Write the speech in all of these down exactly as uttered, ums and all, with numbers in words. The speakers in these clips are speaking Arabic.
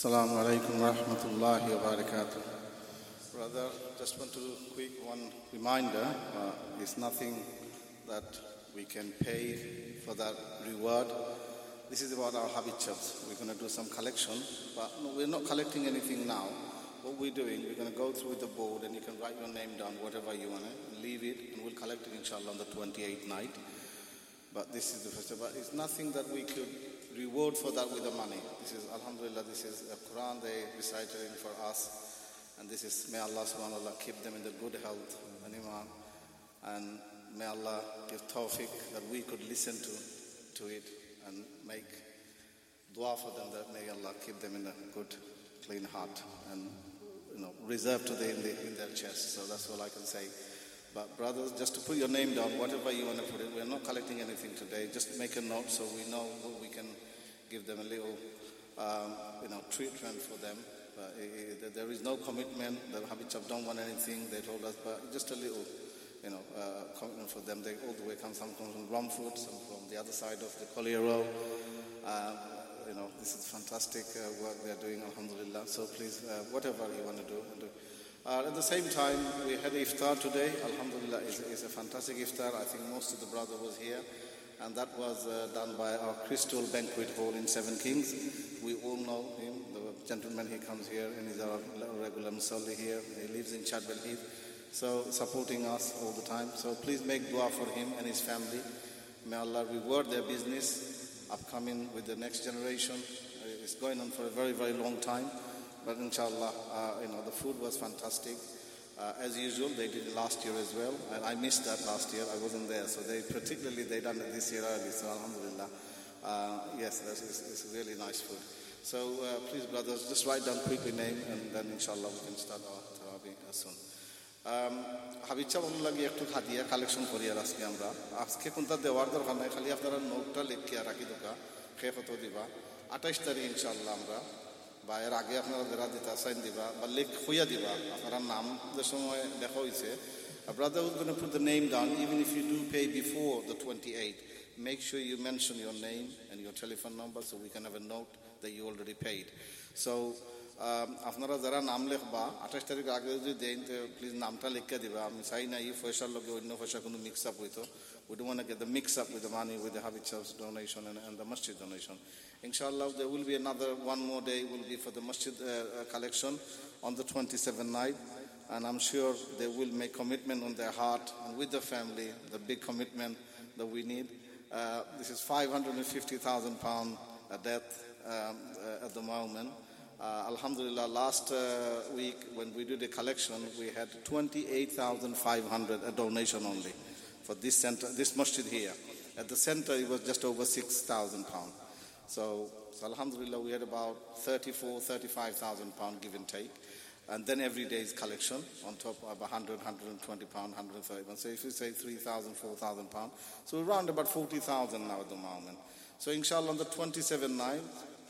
Assalamu alaikum wa rahmatullahi wa barakatuh. Brother, just want to quick one reminder. Uh, it's nothing that we can pay for that reward. This is about our habitudes. We're going to do some collection, but no, we're not collecting anything now. What we're doing, we're going to go through the board and you can write your name down, whatever you want to, leave it, and we'll collect it inshallah on the twenty-eighth night. But this is the first, but it's nothing that we could reward for that with the money. This is, alhamdulillah, this is a Quran they recited for us. And this is, may Allah subhanahu wa ta'ala keep them in the good health and iman. And may Allah give tawfiq that we could listen to, to it and make dua for them, that may Allah keep them in a good, clean heart and, you know, reserve to them in, the, in their chest. So that's all I can say. But brothers, just to put your name down, whatever you want to put it, we're not collecting anything today. Just make a note so we know what we can give them a little, um, you know, treatment for them. But uh, there is no commitment. The Habib don't want anything. They told us, but just a little, you know, uh, commitment for them. They all the way come. Some come from Romford, some from the other side of the Collier Road. Um, you know, this is fantastic uh, work they are doing, alhamdulillah. So please, uh, whatever you want to do, do. Uh, at the same time, we had iftar today. Alhamdulillah, it's, it's a fantastic iftar. I think most of the brother was here. And that was uh, done by our Crystal Banquet Hall in Seven Kings. We all know him, the gentleman, he comes here and he's our regular musalli here. He lives in Chadwell Heath. So supporting us all the time. So please make dua for him and his family. May Allah reward their business upcoming with the next generation. It's going on for a very, very long time. But inshallah, uh, you know, the food was fantastic. Uh, as usual, they did it last year as well. And I missed that last year. I wasn't there. So they particularly, they done it this year early. So alhamdulillah. Uh, yes, that's, it's, it's really nice food. So uh, please, brothers, just write down quickly name and then inshallah we can start our Tarawih soon. Habib চাপ লাগে একটু খাদিয়া কালেকশন করি আর আজকে আমরা আজকে কোনটা দেওয়ার দরকার নাই খালি আপনারা নোটটা লিখে রাখি দোকা খেয়ে কত দিবা আঠাইশ তারিখ ইনশাআল্লাহ আমরা বা এর আগে আপনারা যারা দিতে সাইন দিবা বা লেখ হইয়া দিবা আপনারা নাম যে সময় দেখা হয়েছে a brother who's going to put the name down even if you do pay before the twenty-eighth, make sure you mention your name and your telephone number so we can have a note that you already paid. So আপনারা যারা নাম লিখবা আঠাশ তারিখ আগে যদি দেন তো প্লিজ নামটা লিখে দিবা আমি চাই না এই পয়সার লগে অন্য পয়সা কোনো মিক্স আপ হইতো we don't want to get the mix up with the money with the Habib Sahib's donation and, and the masjid donation. Inshallah, there will be another one more day will be for the masjid uh, uh, collection on the twenty-seventh night, and I'm sure they will make commitment on their heart and with the family, the big commitment that we need. Uh, this is five hundred fifty thousand pound a death um, uh, at the moment. Uh, Alhamdulillah, last uh, week when we did the collection, we had twenty-eight thousand five hundred a donation only for this center, this masjid here. At the center, it was just over six thousand pounds. So, so, Alhamdulillah, we had about thirty-four, thirty-five thousand pounds give and take. And then every day's collection on top of one hundred, one hundred twenty pounds, one hundred thirty pounds. So if you say three thousand, four thousand pounds, so we're around about forty thousand now at the moment. So inshallah, on the twenty-seventh night,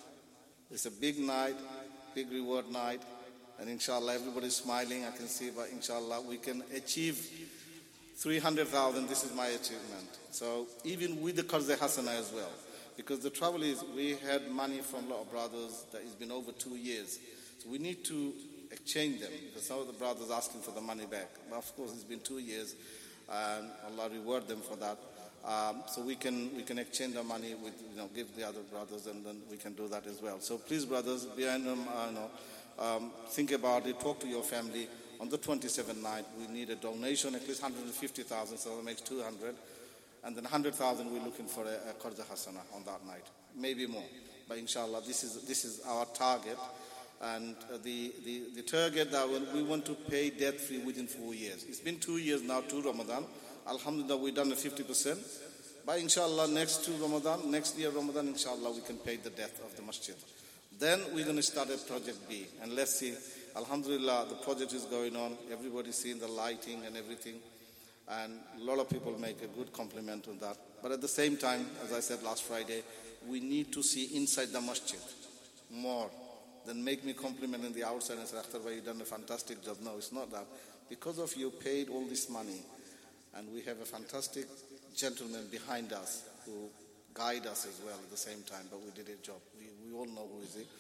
it's a big night, big reward night. And inshallah, everybody's smiling, I can see, but inshallah, we can achieve three hundred thousand, this is my achievement. So even with the Qarz Hasana as well. Because the trouble is, we had money from a lot of brothers that has been over two years. So we need to exchange them. Because some of the brothers asking for the money back. But of course, it's been two years. And Allah reward them for that. Um, so we can we can exchange the money with, you know, give the other brothers and then we can do that as well. So please, brothers, behind them, uh, you know, um, think about it, talk to your family. On the twenty-seventh night, we need a donation, at least one hundred fifty thousand, so that makes two hundred. And then one hundred thousand, we're looking for a, a Qarz Hasana on that night, maybe more. But inshallah, this is this is our target. And uh, the, the, the target that we want to pay debt-free within four years. It's been two years now, to Ramadan. Alhamdulillah, we've done a fifty percent. But inshallah, next to Ramadan, next year Ramadan, inshallah, we can pay the debt of the masjid. Then we're going to start a project B. And let's see, alhamdulillah, the project is going on. Everybody's seeing the lighting and everything. And a lot of people make a good compliment on that. But at the same time, as I said last Friday, we need to see inside the masjid more than make me compliment on the outside and say, Akhtar bhai, you've done a fantastic job. No, it's not that. Because of you paid all this money, and we have a fantastic gentleman behind us who guide us as well at the same time, but we did a job. We, we all know who is he.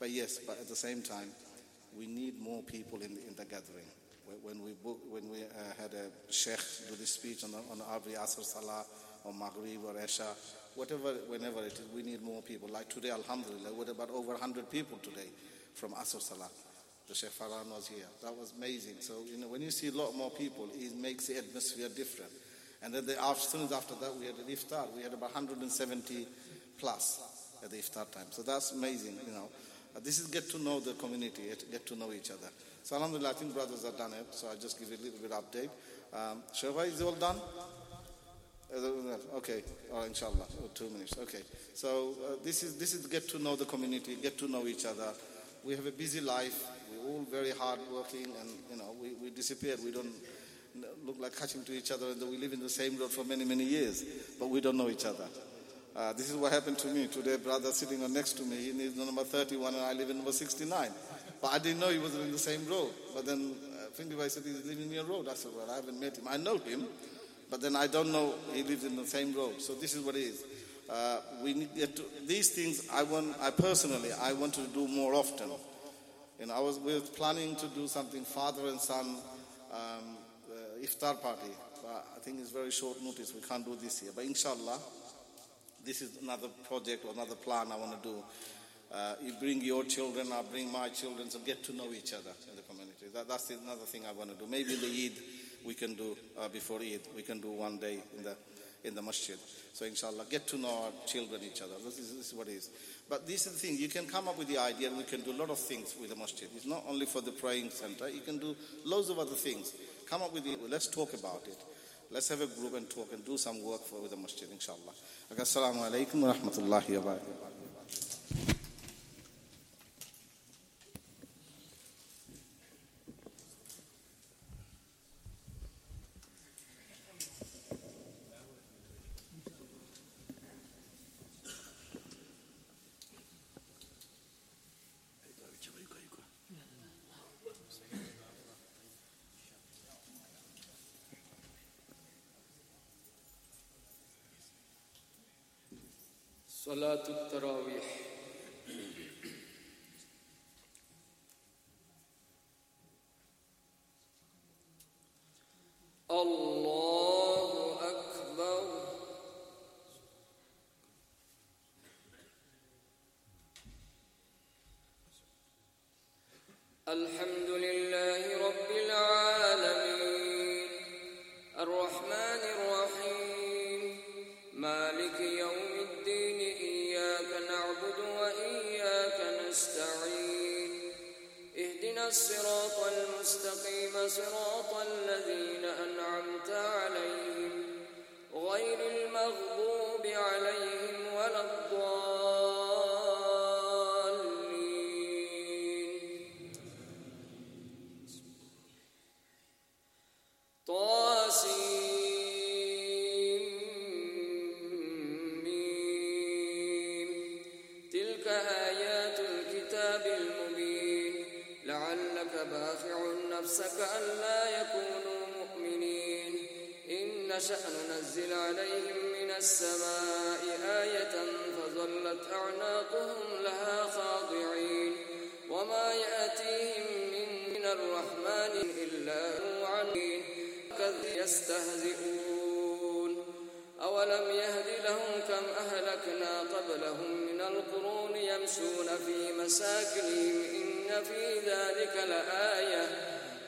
But yes, but at the same time, we need more people in the, in the gathering. When we book, when we uh, had a sheikh do this speech on, on every Asr Salah or Maghrib or Isha, whatever, whenever it is, we need more people. Like today, alhamdulillah, we had about over one hundred people today from Asr Salah. The Sheikh Farhan was here. That was amazing. So, you know, when you see a lot more people, it makes the atmosphere different. And then the afternoons after that, we had an iftar. We had about one hundred seventy plus at the iftar time. So that's amazing, you know. Uh, this is get to know the community, get to know each other. So alhamdulillah, I think brothers have done it. So I'll just give you a little bit of update. Um, Shahwa, is it all done? Okay, oh, inshallah, oh, two minutes. Okay, so uh, this is this is get to know the community, get to know each other. We have a busy life. We're all very hard working, and you know we, we disappeared. We don't look like catching to each other, and we live in the same road for many many years, but we don't know each other. Uh, this is what happened to me today. Brother sitting on next to me, he lives in number thirty-one, and I live in number sixty-nine. But I didn't know he was in the same road. But then uh, Findibai said he's living near road. I said, well, I haven't met him. I know him. But then I don't know he lives in the same road. So this is what it is. Uh, we need get to, these things. I want. I personally, I want to do more often. You know, I was we were planning to do something father and son um, uh, iftar party, but I think it's very short notice. We can't do this year. But inshallah, this is another project or another plan I want to do. Uh, you bring your children, I bring my children, so get to know each other in the community. That, that's another thing I want to do. Maybe the Eid we can do uh, before Eid. We can do one day in the in the masjid. So inshallah, get to know our children, each other. This is, this is what it is. But this is the thing. You can come up with the idea, and we can do a lot of things with the masjid. It's not only for the praying center. You can do loads of other things. Come up with it. Let's talk about it. Let's have a group and talk and do some work for with the masjid, inshallah. Assalamu alaikum wa rahmatullahi wa barakatuh. صلاة التراويح. الله أكبر. الحمد لله رب العالمين الرحمن الرحيم مالك يوم الدين إياك نعبد وإياك نستعين اهدنا الصراط المستقيم صراط الذين أنعمت عليهم غير المغضوب عليهم ولا الضالين. طاسين باخع نفسك ألا يكونوا مؤمنين إن نشأ ننزل عليهم من السماء آية فظلت أعناقهم لها خاضعين وما يأتيهم من الرحمن إلا هو عنين يستهزئون أولم يهد لهم كم أهلكنا قبلهم من القرون يمشون في مساكنهم إن في ذلك لآية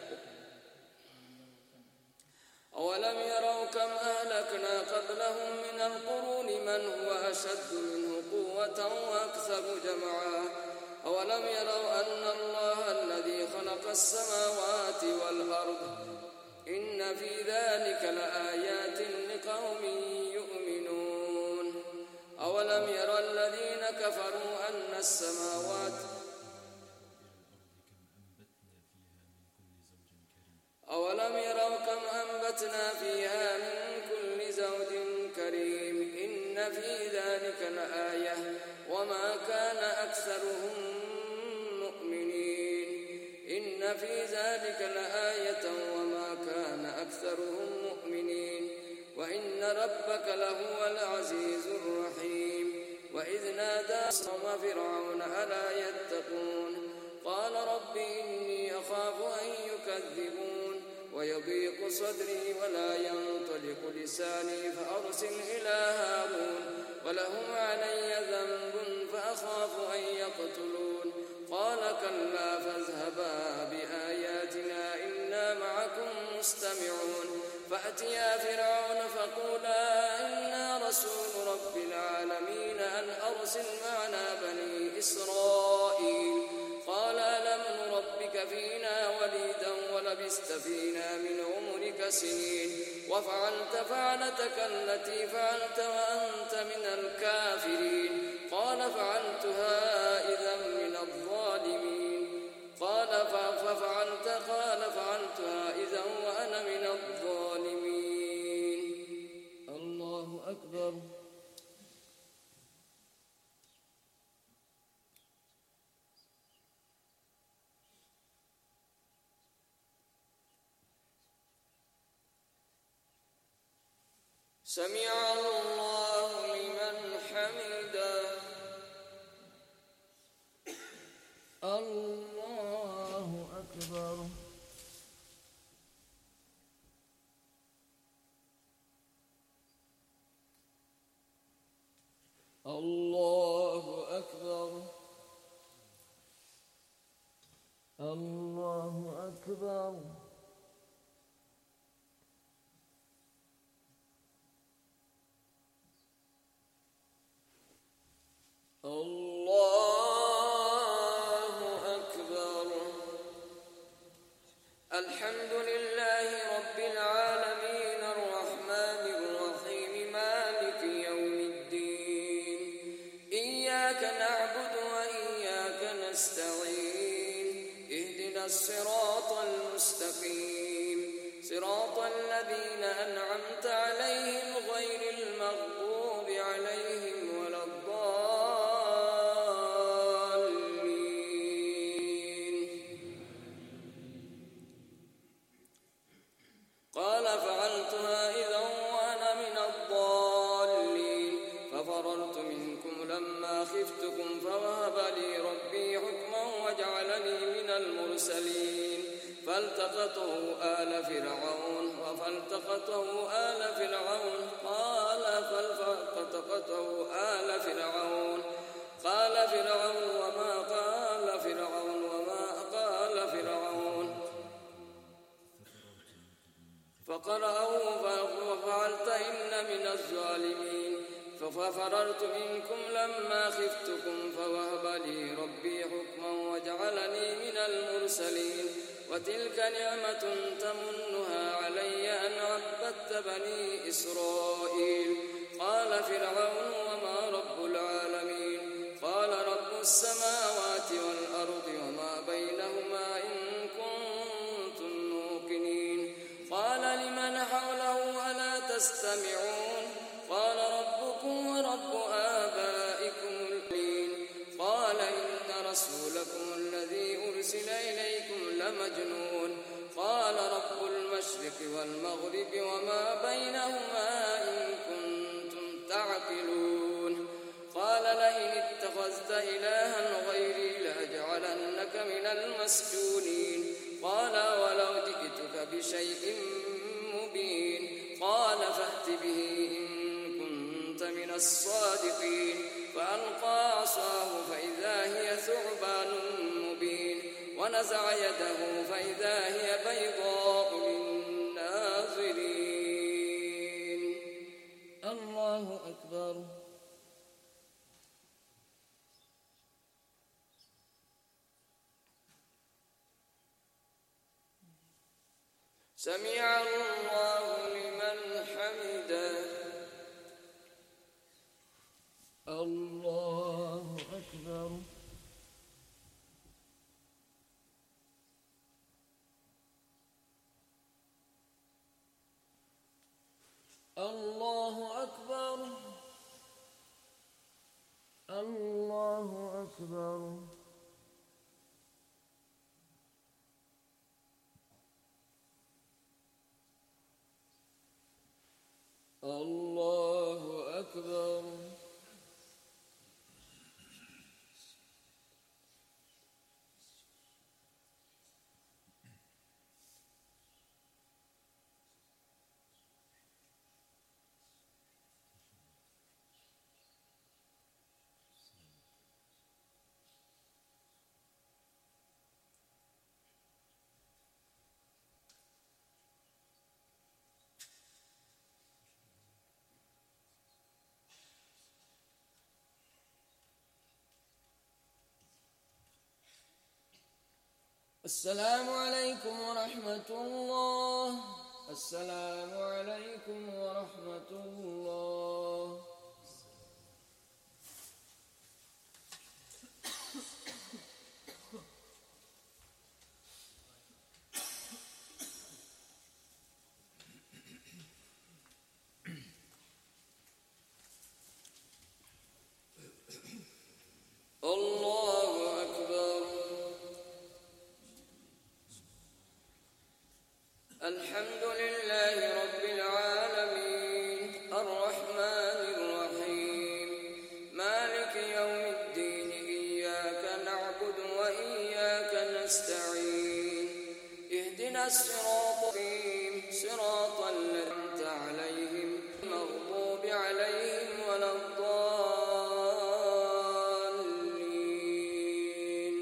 أولم يروا كم أهلكنا قبلهم من القرون من هو أشد منه قوة وأكثر جمعا أولم يروا أن الله الذي خلق السماوات والأرض إن في ذلك لآيات لقوم يؤمنون أولم يرى الذين كفروا أن السماوات أولم يروا كم أنبتنا فيها من كل زوج كريم إن في ذلك لآية وما كان أكثرهم مؤمنين إن في ذلك لآية وما كان أكثرهم مؤمنين وإن ربك لهو العزيز الرحيم وإذ نادى قوم فرعون ألا يتقون قال رب إني أخاف أن يكذبون ويضيق صدري ولا ينطلق لساني فأرسل إلى هارون ولهم علي ذنب فأخاف أن يقتلون قال كلا فاذهبا بآياتنا إنا معكم مستمعون فأتيا فرعون فقولا إنا رسول رب العالمين أن أرسل معنا بني إسرائيل قال ألم نربك فينا وليدا ولبست فينا من عمرك سنين وفعلت فعلتك التي فعلت وأنت من الكافرين قال فعلتها إذا من الظالمين قال ففعلت قال فعلتها إذا وأنا من الظالمين. الله أكبر. سمع الله لمن حمده. الله أكبر. الله أكبر. الله أكبر. الله أكبر. الحمد لله رب العالمين الرحمن الرحيم مالك يوم الدين إياك نعبد وإياك نستعين اهدنا الصراط المستقيم صراط الذين أنعمت عليهم غير المغضوب عليهم ولا الضالين. قال فعلتها إذا وأنا من الضالين ففررت منكم لما خفتكم فوهب لي ربي حكما وجعلني من المرسلين فالتقطه آل فرعون وفالتقطه آل فرعون قال فالتقطه آل فرعون قال فرعون وما قال فرعون وما قال فرعون فقرأه ففعلت إن من الظالمين ففررت منكم لما خفتكم فوهب لي ربي حكما وجعلني من المرسلين وتلك نعمة تمنها علي أن عبدت بني إسرائيل قال فرعون وما رب العالمين قال رب السماوات والأرض وما بينهما إن كنتم موقنين قال لمن حوله ألا تستمعون قال ربكم ورب آبائكم الأولين قال إن رسولكم الذي أرسل إليكم لمجنون قال رب المشرق والمغرب وما بينهما إن كنتم تعقلون قال لئن اتخذت إلها غيري لأجعلنك من المسجونين قال ولو جئتك بشيء مبين قال فأت به إن كنت من الصادقين فألقى عصاه فإذا هي ثعبان مبين ونزع يده فإذا هي بيضاء للناظرين. الله أكبر. سمع الله لمن حمده. الله أكبر. الله أكبر. الله أكبر. الله أكبر. السلام عليكم ورحمة الله. السلام عليكم ورحمة الله. الله أكبر. الحمد لله رب العالمين الرحمن الرحيم مالك يوم الدين إياك نعبد وإياك نستعين اهدنا الصراط المستقيم صراط الذين أنعمت عليهم المغضوب عليهم ولا الضالين.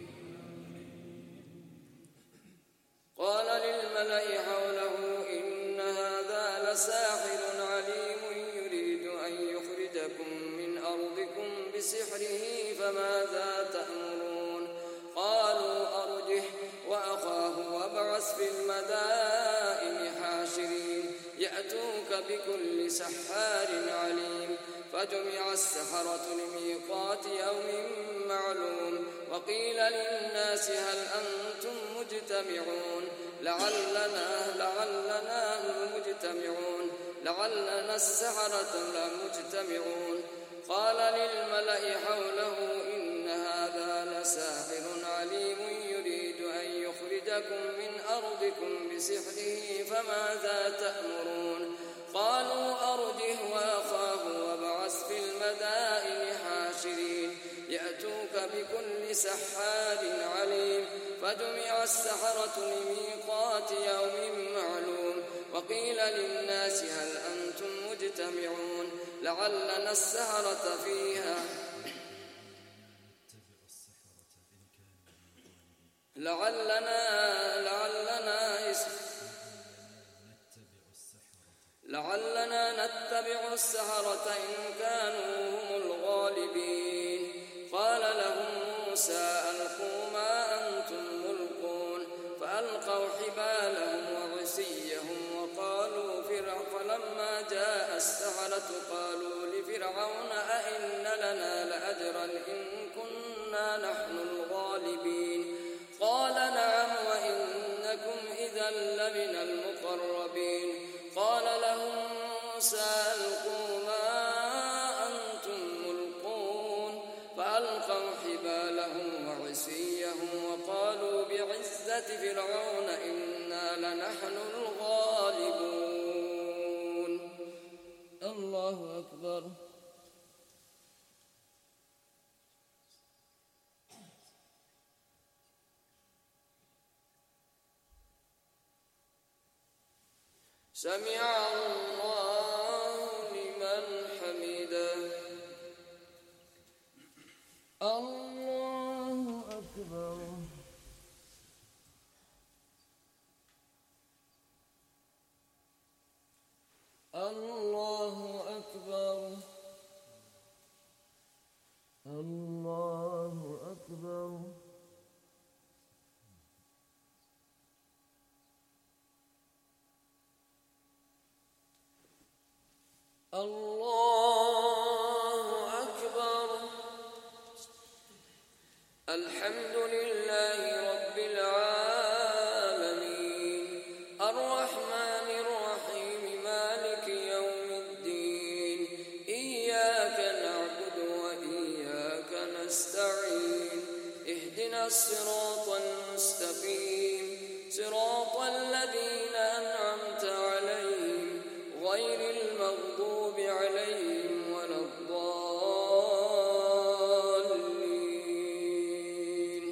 قال للملأ حوله إن هذا لساحر عليم يريد أن يخرجكم من أرضكم بسحره فماذا تأمرون. قالوا أرجه وأخاه وابعث في المدائن حاشرين يأتوك بكل سحار عليم. فجمع السحرة لميقات يوم معلوم وقيل للناس هل أنتم مجتمعون لعلنا لعلنا مجتمعون لعلنا السحرة لمجتمعون. قال للملأ حوله إن هذا لساحر عليم يريد أن يخرجكم من أرضكم بسحره فماذا تأمرون. قالوا أرجه وأخاه وابعث في المدائن حاشرين يأتوك بكل سحار عليم. فجمع السحرة لميقات يوم معلوم وقيل للناس هل أنتم مجتمعون لعلنا السحرة فيها لعلنا لعلنا لعلنا نتبع السحرة إن كانوا هم الغالبين. قال لهم موسى ألقوا ما أنتم ملقون فألقوا حبالهم وعصيهم وقالوا فرعون. فلما جاء السحرة قالوا لفرعون أئن لنا لأجرا إن كنا نحن الغالبين. قال نعم وإنكم إذا لمن المقربين. قال لهم موسى ألقوا ما أنتم ملقون فألقوا حبالهم وعصيهم وقالوا بعزة فرعون إنا لنحن الغالبون. الله أكبر. سمع الله لمن حمده. الله أكبر. الله أكبر. الله أكبر. الله أكبر. الحمد لله رب العالمين الرحمن الرحيم مالك يوم الدين إياك نعبد وإياك نستعين اهدنا الصراط المستقيم صراط الذين أنعمت عليهم غير المغضوب عليهم ولا الضالين.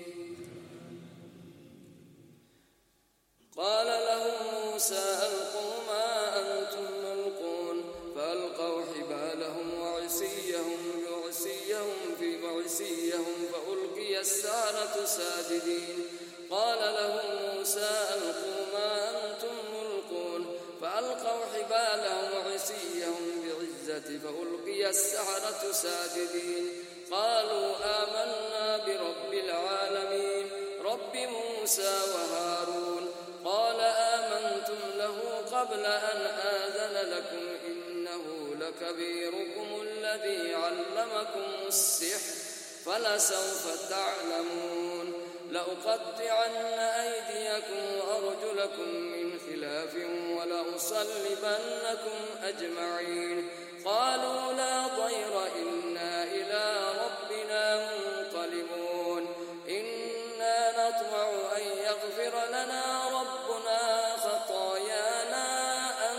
قال لهم موسى ألقوا ما أنتم ملقون فألقوا حبالهم وعصيهم بعصيهم في بعصيهم فألقي السحرة ساجدين. قال لهم موسى ألقوا ما أنتم ملقون فألقوا حبالهم وعصيهم بعزة فألقي السحرة ساجدين. قالوا آمنا برب العالمين رب موسى موسى وهارون قال آمنتم له قبل أن آذن لكم إنه لكبيركم الذي علمكم السحر فلسوف تعلمون لأقطعن أيديكم وأرجلكم من خلاف ولأصلبنكم أجمعين قالوا لا ضير إنا إلى ربنا منقلبون إنا نطمع أن يغفر لنا ربنا خطايانا أن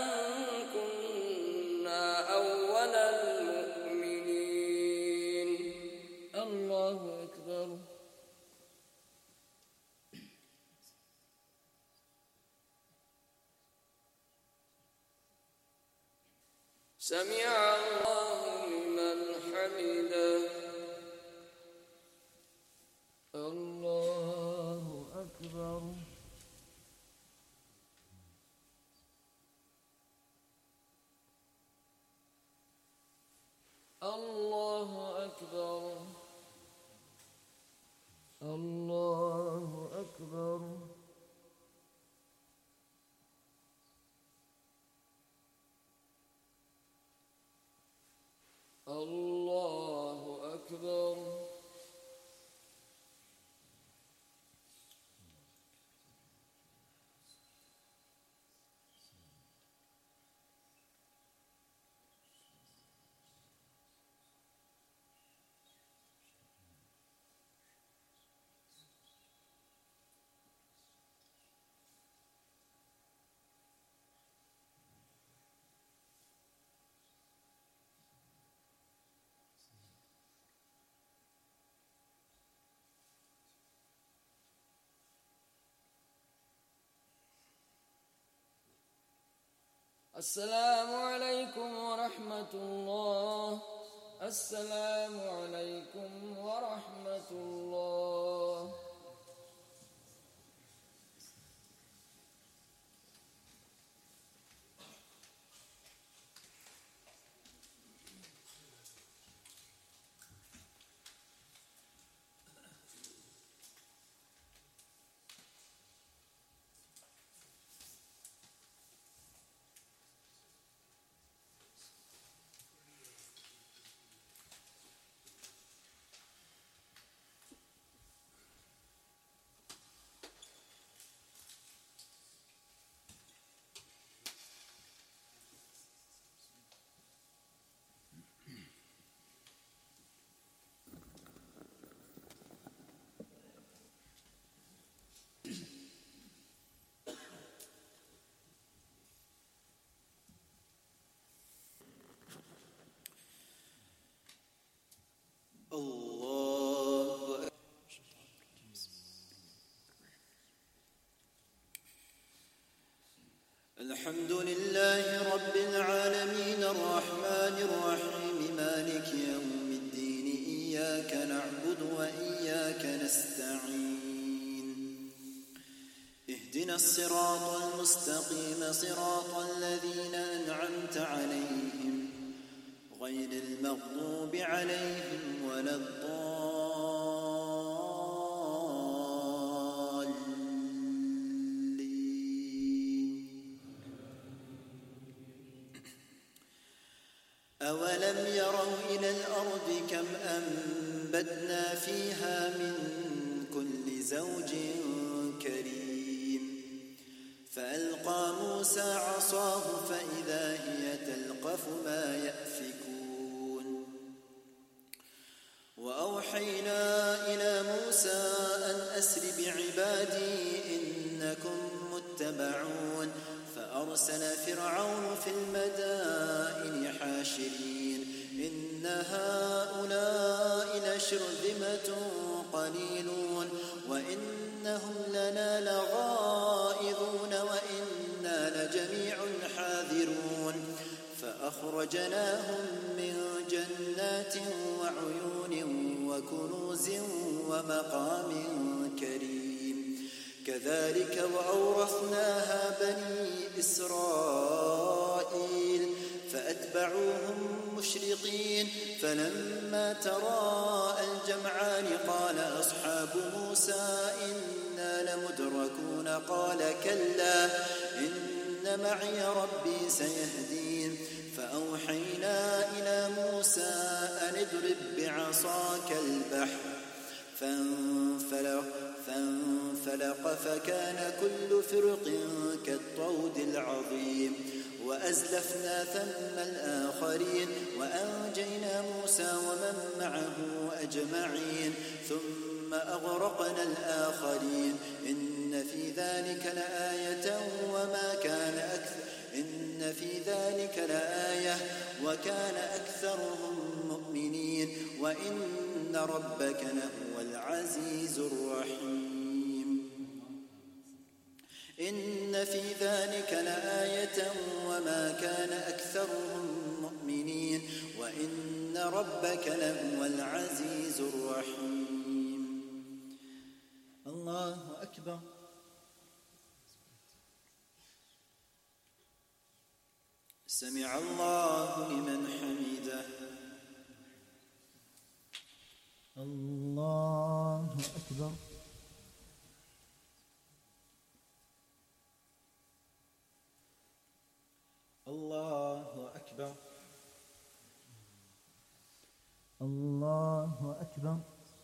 كنا أول المؤمنين. الله أكبر. سمع الله لمن حمده. الله أكبر. الله أكبر. الله أكبر. الله أكبر. السلام عليكم ورحمة الله. السلام عليكم ورحمة الله. الله. الحمد لله رب العالمين الرحمن الرحيم مالك يوم الدين إياك نعبد وإياك نستعين اهدنا الصراط المستقيم صراط الذين أنعمت عليهم غير المغضوب عليهم ولا الضالين. أولم يروا إلى الأرض كم أنبتنا فيها من كل زوج كريم فألقى موسى عصاه فإذا هي تلقف ما يأفكون وأوحينا إلى موسى أن أسر بعبادي إنكم متبعون فأرسل فرعون في المدائن حاشرين إن هؤلاء لشرذمة قليلون وإنهم لنا لغائظون وإنا لجميع حاذرون فأخرجناهم من جنات وعيون وكنوز ومقام كريم كذلك وأورثناها بني إسرائيل فأتبعوهم مشرقين فلما تراءى الجمعان قال أصحاب موسى إنا لمدركون يتحركون قال كلا إن معي ربي سيهدين فأوحينا إلى موسى أن اضرب بعصاك البحر فانفلق, فانفلق فكان كل فرق كالطود العظيم وأزلفنا ثم الآخرين وأنجينا موسى ومن معه أجمعين ثم أغرقنا الآخرين إن في ذلك لآية وما كان أكثر إن في ذلك لآية وكان أكثرهم مؤمنين وإن ربك لهو العزيز الرحيم إن في ذلك لآية وما كان أكثرهم مؤمنين وإن ربك لهو العزيز الرحيم. الله أكبر. سمع الله لمن حمده. الله أكبر. الله أكبر. الله أكبر.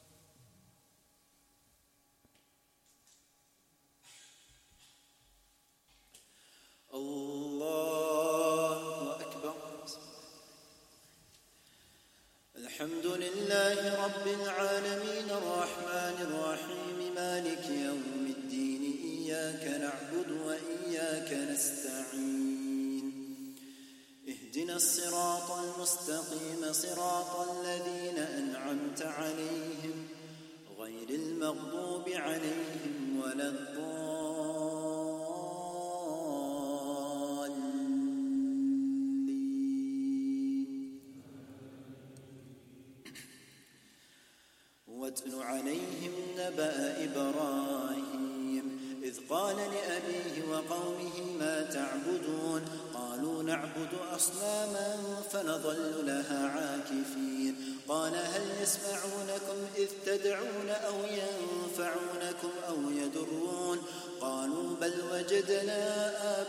الله أكبر. الحمد لله رب العالمين الرحمن الرحيم مالك يوم الدين إياك نعبد وإياك نستعين اهدنا الصراط المستقيم صراط الذين أنعمت عليهم غير المغضوب عليهم ولا الضالين. واتل عليهم نبأ إبراهيم إذ قال لأبيه وقومه ما تعبدون قالوا نعبد أصناما فنظل لها عاكفين قال هل يسمعونكم إذ تدعون أو ينفعونكم أو يضرون قالوا بل وجدنا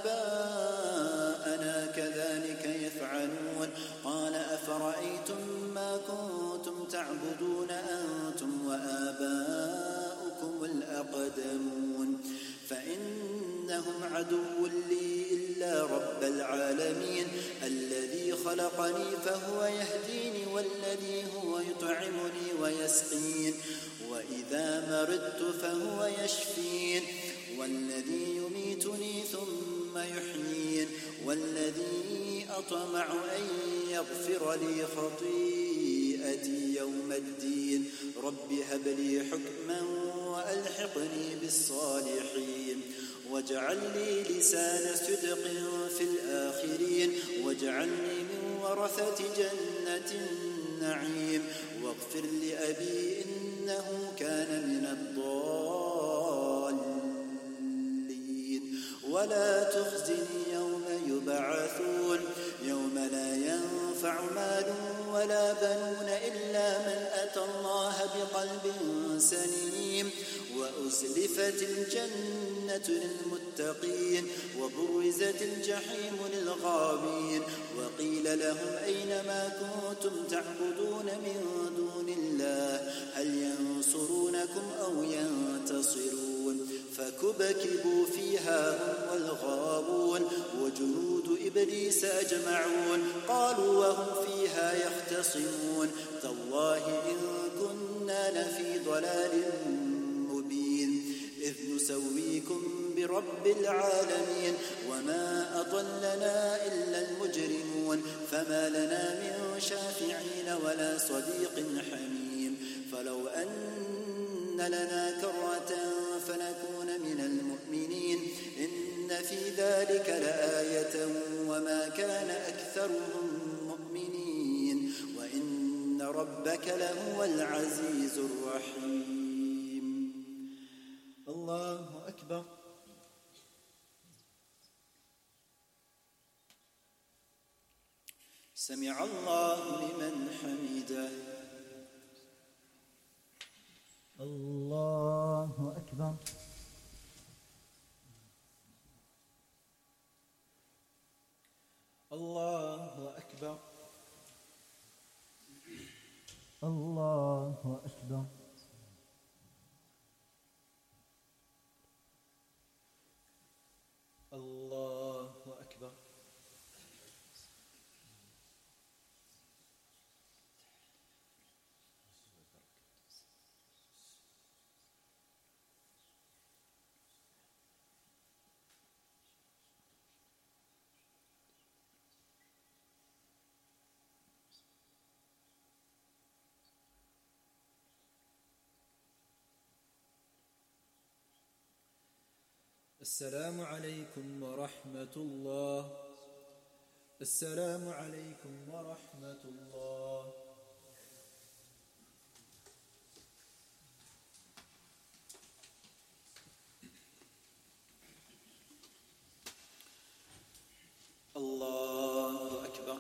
آباءنا كذلك يفعلون قال أفرأيتم ما كنتم تعبدون أنتم وآباؤكم الأقدمون فإنهم عدو لي إلا رب العالمين الذي خلقني فهو يهديني والذي هو يطعمني ويسقين وإذا مرضت فهو يشفين والذي يميتني ثم يحيين والذي أطمع أن يغفر لي خطيئتي يوم الدين رب هب لي حكما وألحقني بالصالحين واجعل لي لسان صدق في الآخرين واجعلني من ورثة جنة النعيم واغفر لأبي إنه كان من الضالين ولا تخزني يوم يبعثون يوم لا ينفع مال ولا بنون إلا من أتى الله بقلب سليم وأزلفت الجنة للمتقين وبرزت الجحيم للغاوين وقيل لهم أين ما كنتم تعبدون من دون الله هل ينصرونكم أو ينتصرون فكبكبوا فيها هم والغاوون وجنود إبليس أجمعون قالوا وهم فيها يختصمون تالله إن كنا لفي ضلال مبين إذ نسويكم برب العالمين وما أضلنا إلا المجرمون فما لنا من شافعين ولا صديق حميم فلو أن لنا كرة فنكون من المؤمنين إن في ذلك لآية وما كان أكثرهم مؤمنين وإن ربك لهو العزيز الرحيم. الله أكبر. سمع الله لمن حمده. الله أكبر. الله أكبر الله أكبر الله أكبر السلام عليكم ورحمة الله السلام عليكم ورحمة الله الله أكبر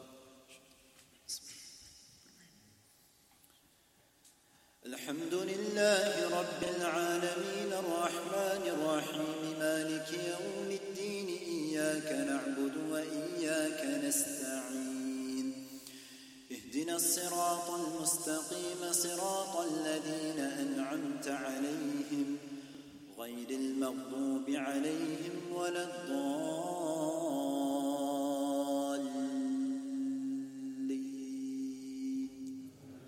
الحمد لله رب العالمين الرحمن الرحيم مالك يوم الدين إياك نعبد وإياك نستعين اهدنا الصراط المستقيم صراط الذين أنعمت عليهم غير المغضوب عليهم ولا الضالين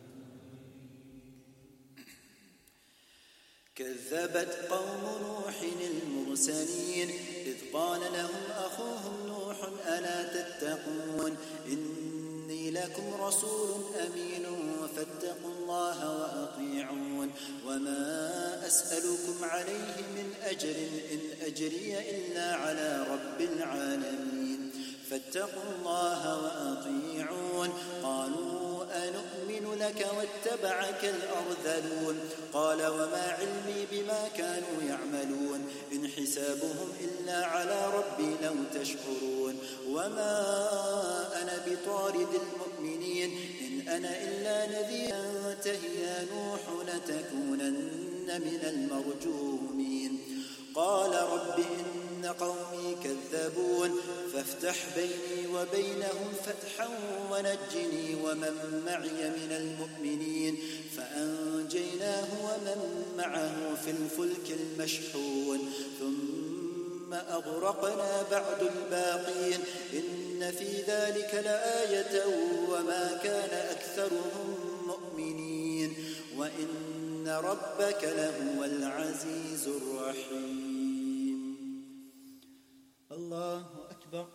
كذبت قوم نوح المرسلين إذ قال لهم أخوهم نوح ألا تتقون إني لكم رسول أمين فاتقوا الله وأطيعون وما أسألكم عليه من أجر إن أجري إلا على رب العالمين فاتقوا الله وأطيعون قالوا أنؤمن لك واتبعك الأرذلون قال وما علمي بما كانوا يعملون إن حسابهم إلا على ربي لو تشعرون وما أنا بطارد المؤمنين إن أنا إلا نذير انتهي يا نوح لتكونن من المرجومين قال رب إن قومي كذبون فافتح بيني وبينهم فتحا ونجني ومن معي من المؤمنين فأنجيناه ومن معه في الفلك المشحون ثم أغرقنا بعد الباقين إن في ذلك لآية وما كان أكثرهم مؤمنين وإن ربك لهو العزيز الرحيم الله أكبر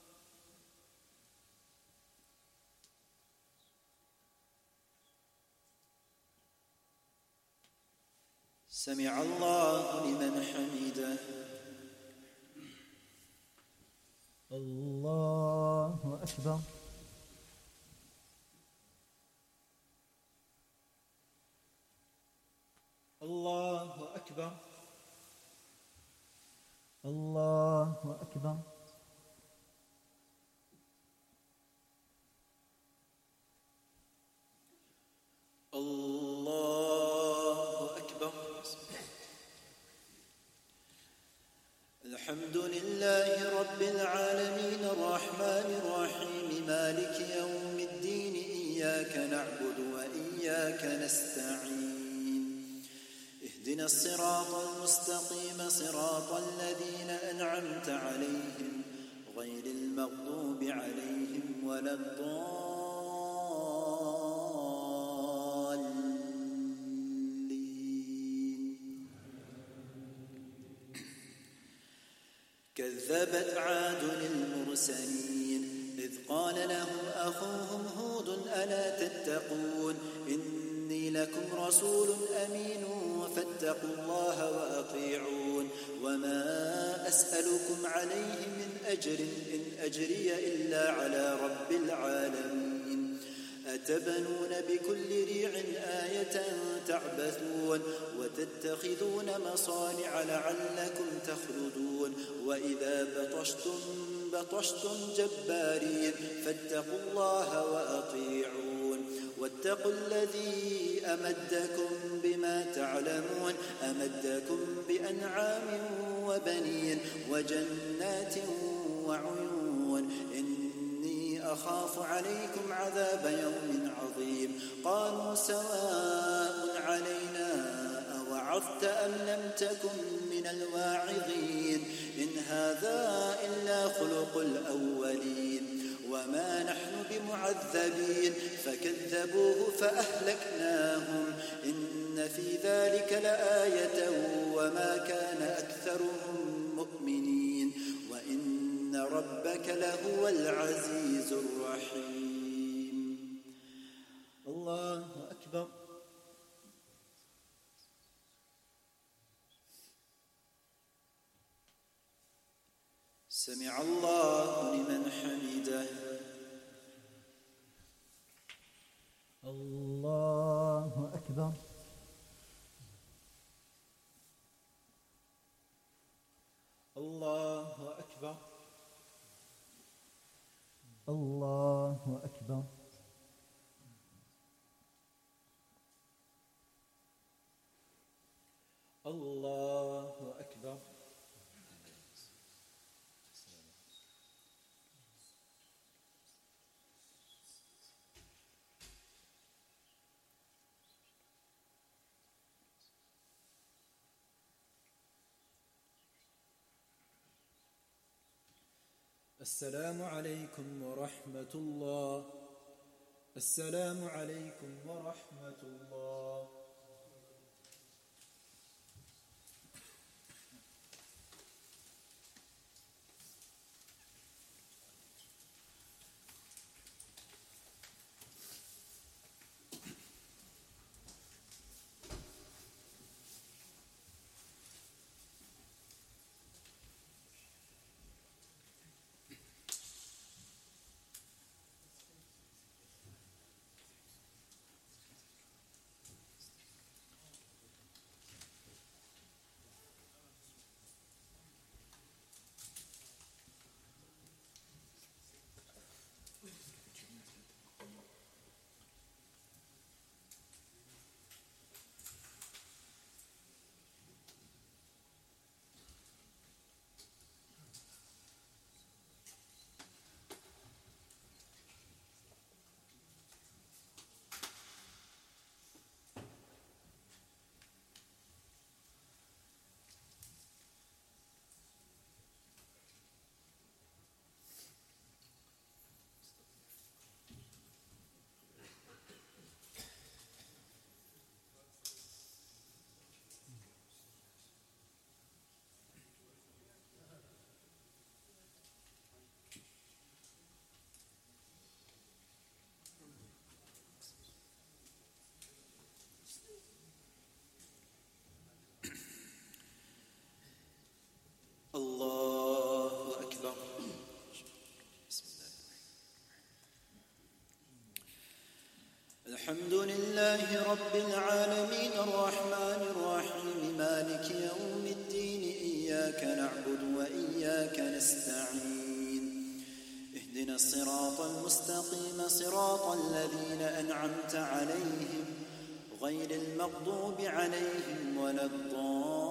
سمع الله لمن حمده الله أكبر الله أكبر الله أكبر الله أكبر الحمد لله رب العالمين الرحمن الرحيم مالك يوم الدين إياك نعبد وإياك نستعين اهدنا الصراط المستقيم صراط الذين أنعمت عليهم غير المغضوب عليهم ولا الضالين كذبت عاد المرسلين إذ قال لهم أخوهم هود ألا تتقون إني لكم رسول أمين فاتقوا الله وأطيعون وما أسألكم عليه من أجر إن أجري إلا على رب العالمين أتبنون بكل ريع آية تعبثون وتتخذون مصانع لعلكم تخلدون وإذا بطشتم بطشتم جبارين فاتقوا الله وأطيعون واتقوا الذي أمدكم بما تعلمون أمدكم بأنعام وبنين وجنات وعيون إن أخاف عليكم عذاب يوم عظيم قالوا سواء علينا أوعظت أم لم تكن من الواعظين إن هذا إلا خلق الأولين وما نحن بمعذبين فكذبوه فأهلكناهم إن في ذلك لآية وما كان أكثرهم مؤمنين وإن ربك لهو العزيز الرحيم. الله أكبر. سمع الله لمن حمده. الله أكبر. الله أكبر. الله أكبر. الله أكبر. السلام عليكم ورحمة الله. السلام عليكم ورحمة الله. الله أكبر. الحمد لله رب العالمين الرحمن الرحيم مالك يوم الدين إياك نعبد وإياك نستعين اهدنا الصراط المستقيم صراط الذين أنعمت عليهم غير المغضوب عليهم ولا الضالين.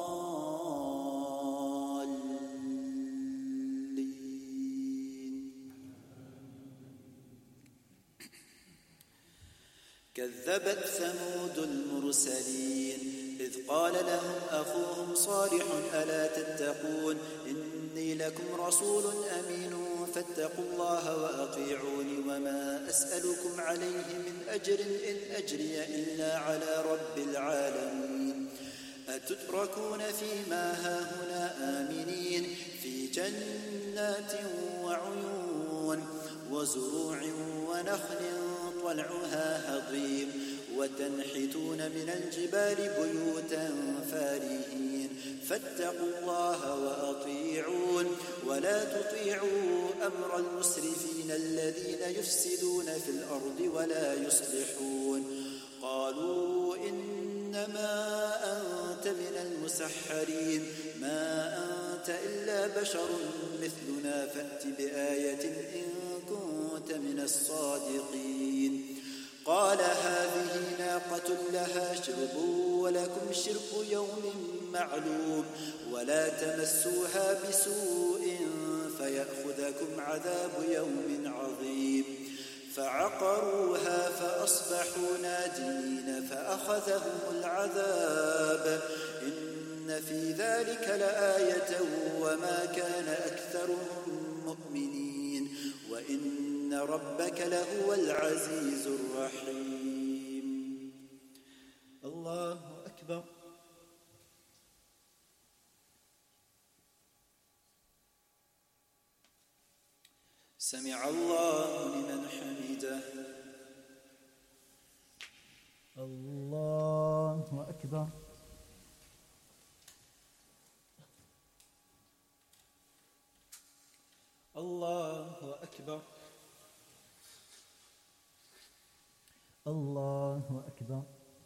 كذبت ثمود المرسلين إذ قال لهم أخوهم صالح ألا تتقون إني لكم رسول أمين فاتقوا الله وأطيعون وما أسألكم عليه من أجر إن أجري إلا على رب العالمين أتتركون فيما هاهنا آمنين في جنات وعيون وزروع ونخل طلعها هضيم وتنحتون من الجبال بيوتا فارهين فاتقوا الله وأطيعون ولا تطيعوا أمر المسرفين الذين يفسدون في الأرض ولا يصلحون. قالوا إنما أنت من المسحرين ما أنت إلا بشر مثلنا فأت بآية إن كنت من الصادقين. قال هذه ناقة لها شرب ولكم شرب يوم معلوم ولا تمسوها بسوء فيأخذكم عذاب يوم عظيم فعقروها فأصبحوا نادمين فأخذهم العذاب إن في ذلك لآية وما كان أكثرهم مؤمنين وإن ربك لهو العزيز الرحيم. الله أكبر. سمع الله لمن حمده. الله أكبر. الله أكبر. الله أكبر.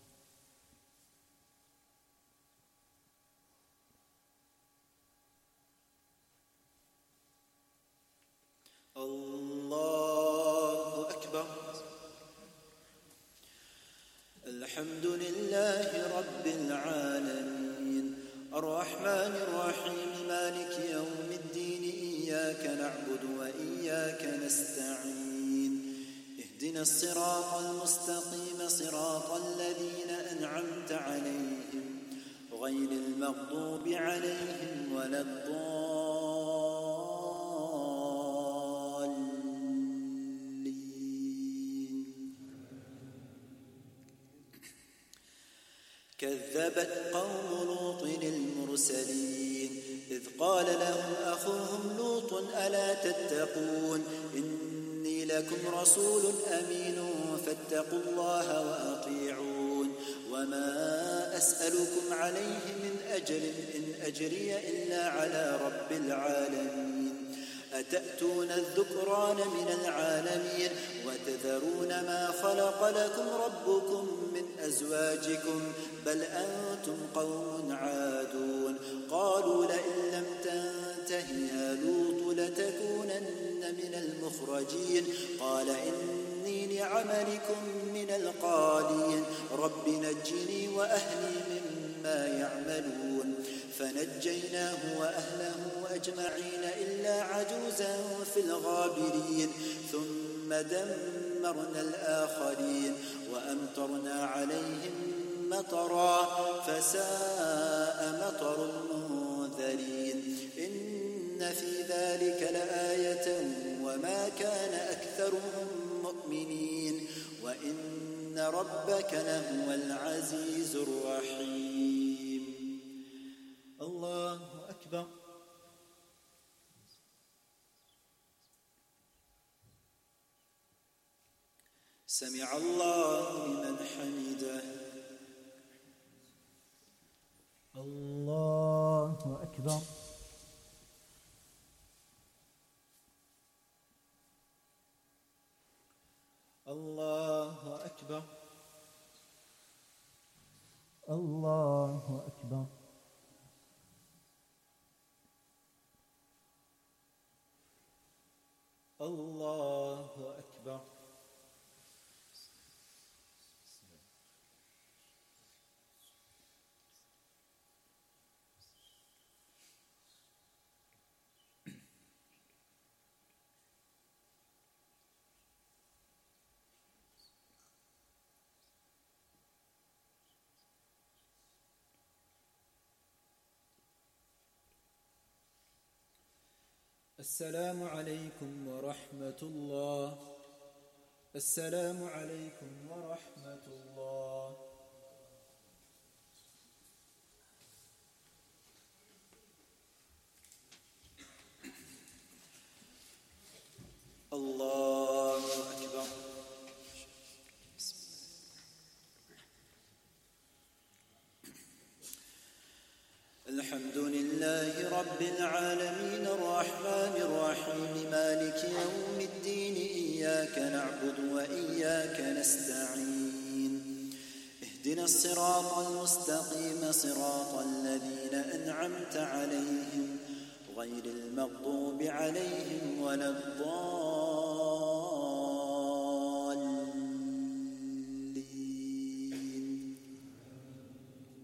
الله أكبر. الحمد لله رب العالمين الرحمن الرحيم مالك يوم الدين إياك نعبد وإياك نستعين اهدنا الصراط المستقيم صراط الذين أنعمت عليهم غير المغضوب عليهم ولا الضالين. كذبت قوم لوط المرسلين إذ قال لهم أخوهم لوط ألا تتقون إني لكم رسول أمين فاتقوا الله وأطيعون وما أسألكم عليه من أجر إن أجري إلا على رب العالمين أتأتون الذكران من العالمين وتذرون ما خلق لكم ربكم من أزواجكم بل أنتم قوم عادون قالوا لئن لم تنته يا لوط لتكونن من المخرجين قال إني لعملكم من القالين رب نجني وأهلي مما يعملون فنجيناه وأهله أجمعين إلا عجوزا في الغابرين ثم دمرنا الآخرين وأمطرنا عليهم مطرا فساء مطر المنذرين إن في ذلك لآية وما كان أكثرهم مؤمنين وإن ربك لهو العزيز الرحيم. الله أكبر. سمع الله لمن حمده. الله أكبر. الله أكبر. الله أكبر. الله أكبر. السلام عليكم ورحمة الله. السلام عليكم ورحمة الله. الله أكبر. الحمد لله رب العالمين الرحمن الرحيم مالك يوم الدين إياك نعبد وإياك نستعين اهدنا الصراط المستقيم صراط الذين أنعمت عليهم غير المغضوب عليهم ولا الضالين.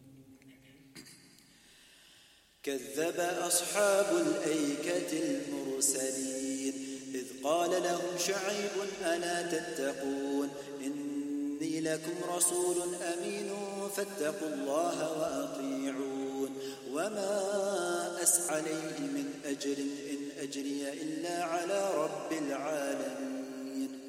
كذب أصحاب الأيكة المرسلين المرسلين إذ قال لهم شعيب ألا تتقون إني لكم رسول أمين فاتقوا الله وأطيعون وما أسعى عليه من أجر إن أجري إلا على رب العالمين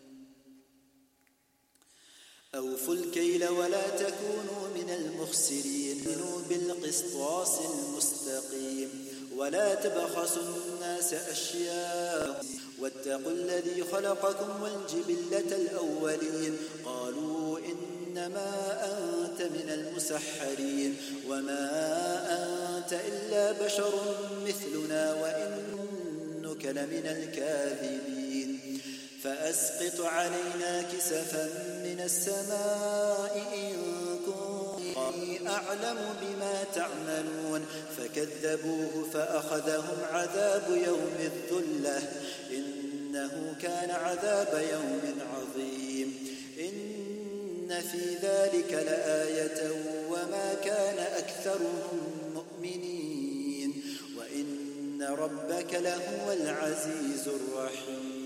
أوفوا الكيل ولا تكونوا من المخسرين بالقسطاس المستقيم ولا تبخسوا الناس أشياء واتقوا الذي خلقكم والجبلة الأولين قالوا إنما أنت من المسحرين وما أنت إلا بشر مثلنا وإنك لمن الكاذبين فأسقط علينا كسفا من السماء إن كنتم أعلم بما تعملون فكذبوه فأخذهم عذاب يوم الظلة إنه كان عذاب يوم عظيم إن في ذلك لآية وما كان أكثرهم مؤمنين وإن ربك لهو العزيز الرحيم.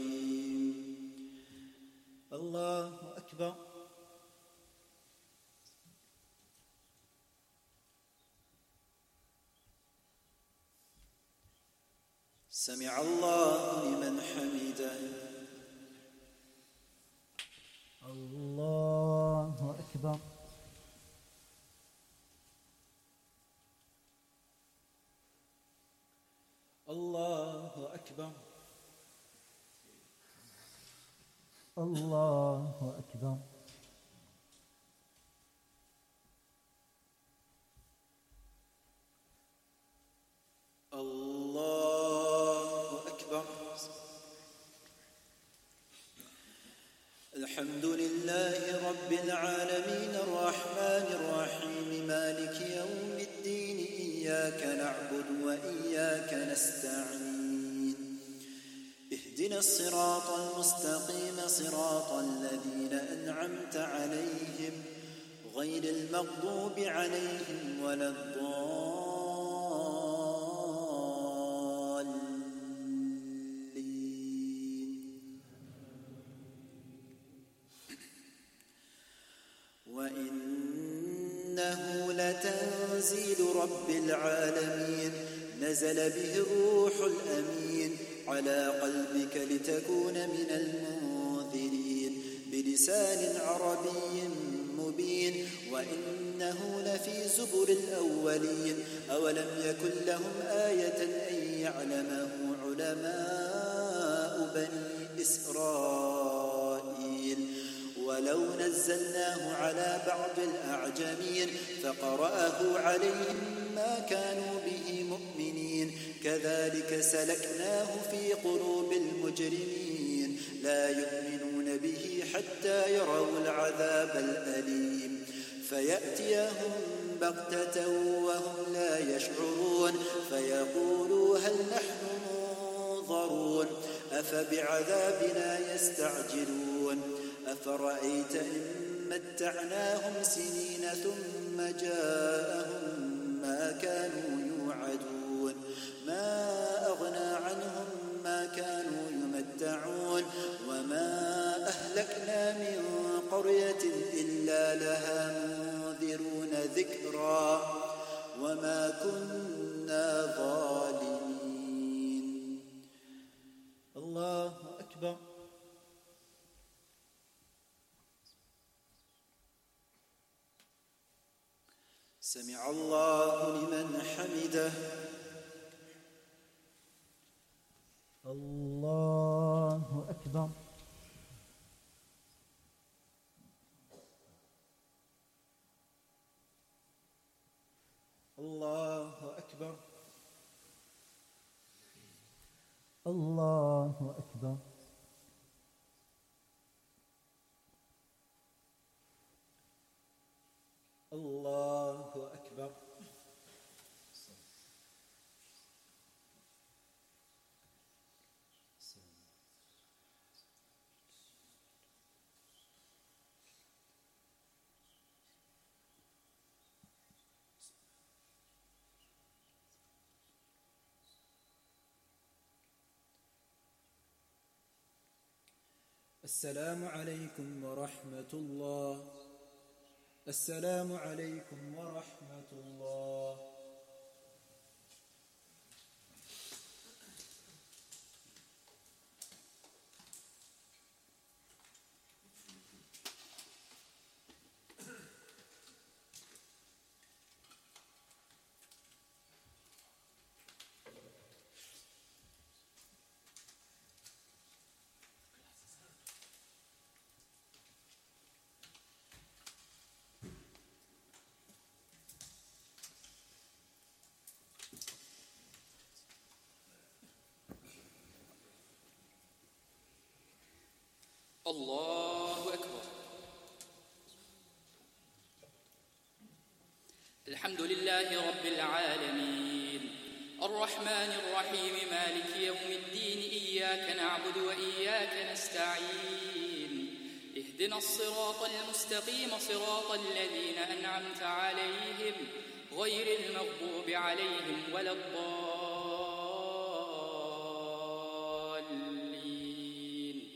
الله أكبر. سمع الله لمن حمده. الله أكبر. الله أكبر. الله أكبر. الله أكبر. الحمد لله رب العالمين الرحمن الرحيم مالك يوم الدين إياك نعبد وإياك نستعين اهدنا الصراط المستقيم صراط الذين أنعمت عليهم غير المغضوب عليهم ولا الضالين وإنه لتنزيل رب العالمين نزل به الروح الأمين على قلبك لتكون من المنذرين بلسان عربي مبين وإنه لفي زبر الأولين أولم يكن لهم آية أن يعلمه علماء بني إسرائيل ولو نزلناه على بعض الأعجمين فقرأه عليهم ما كانوا به مؤمنين كذلك سلكناه في قلوب المجرمين لا يؤمنون به حتى يروا العذاب الأليم فيأتيهم بغتة وهم لا يشعرون فيقولوا هل نحن منظرون أفبعذابنا يستعجلون أفرأيت إن متعناهم سنين ثم جاءهم ما كانوا يوعدون ما أغنى عنهم ما كانوا يمتعون وما أهلكنا من قرية إلا لها منذرون ذكرا وما كنا ظالمين. الله أكبر. سمع الله لمن حمده. الله أكبر. الله أكبر. الله أكبر. الله أكبر. السلام عليكم ورحمة الله. السلام عليكم ورحمة الله. الله أكبر. الحمد لله رب العالمين الرحمن الرحيم مالك يوم الدين إياك نعبد وإياك نستعين اهدنا الصراط المستقيم صراط الذين أنعمت عليهم غير المغضوب عليهم ولا الضالين.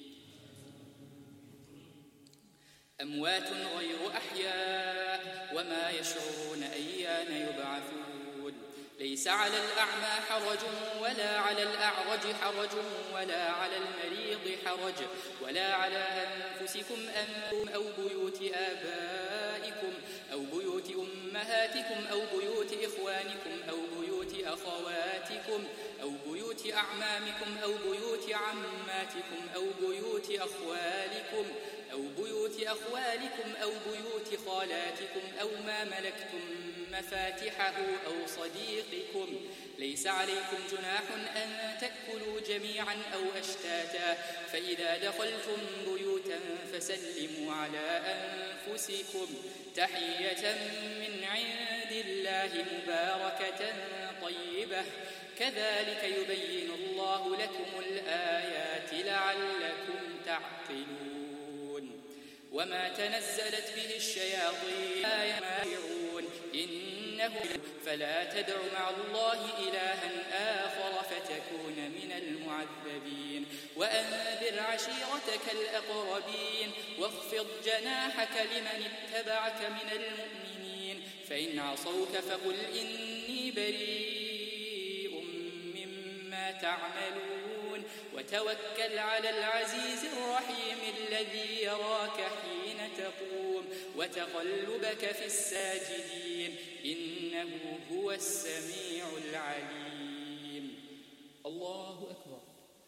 أموات غير أحياء وما يشعرون أيان يبعثون. ليس على الأعمى حرج ولا على الأعرج حرج ولا على المريض حرج ولا على أنفسكم أنتم أو بيوت آبائكم أو بيوت أمهاتكم أو بيوت إخوانكم أو بيوت أخواتكم أو بيوت أعمامكم أو بيوت عماتكم أو بيوت أخوالكم أو بيوت أخوالكم أو بيوت خالاتكم أو ما ملكتم مفاتحه أو صديقكم. ليس عليكم جناح أن تأكلوا جميعا أو أشتاتا فإذا دخلتم بيوتا فسلموا على أنفسكم تحية من عند الله مباركة طيبة كذلك يبين الله لكم الآيات لعلكم تعقلون. وما تنزلت به الشياطين يمارعون إنه فلا تدع مع الله إلها آخر فتكون من المعذبين. وأنذر عشيرتك الأقربين واخفض جناحك لمن اتبعك من المؤمنين فإن عصوك فقل إني بريء مما تعملون وتوكل على العزيز الرحيم الذي يراك حين تقوم وتقلبك في الساجدين إنه هو السميع العليم. الله أكبر.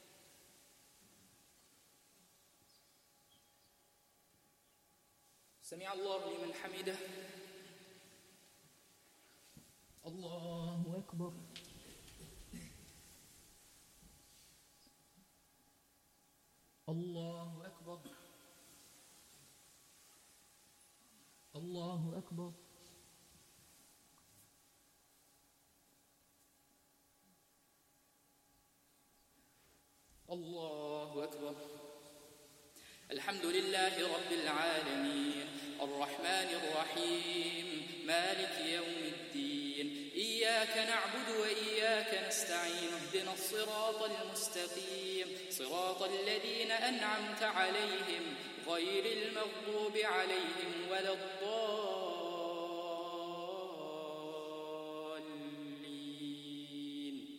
سمع الله لمن حمده. الله أكبر. الله أكبر. الله أكبر. الله أكبر. الحمد لله رب العالمين الرحمن الرحيم مالك يوم الدين إياك نعبد وإياك نستعين اهدنا الصراط المستقيم صراط الذين أنعمت عليهم غير المغضوب عليهم ولا الضالين.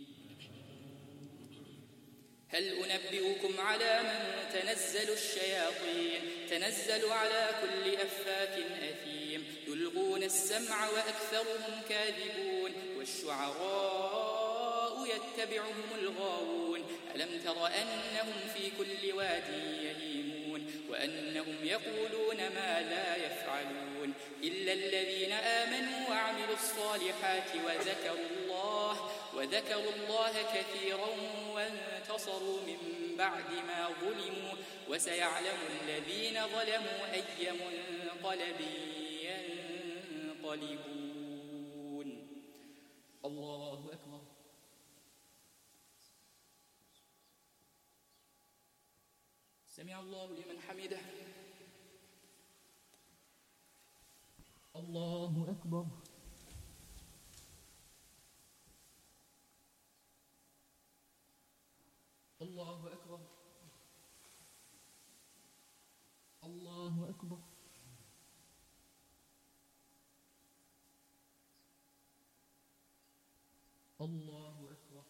هل أنبئكم على من تنزل الشياطين تنزل على كل أفاك أثيم يلغون السمع وأكثرهم كاذبون والشعراء يتبعهم الغاوون ألم تر أنهم في كل واد يهيمون وأنهم يقولون ما لا يفعلون إلا الذين آمنوا وعملوا الصالحات وذكروا الله وذكروا الله كثيرا وانتصروا من بعد ما ظلموا وسيعلم الذين ظلموا أي منقلب ينقلبون. الله أكبر. سمع الله لمن حمده. الله أكبر. الله أكبر. أكبر. الله أكبر.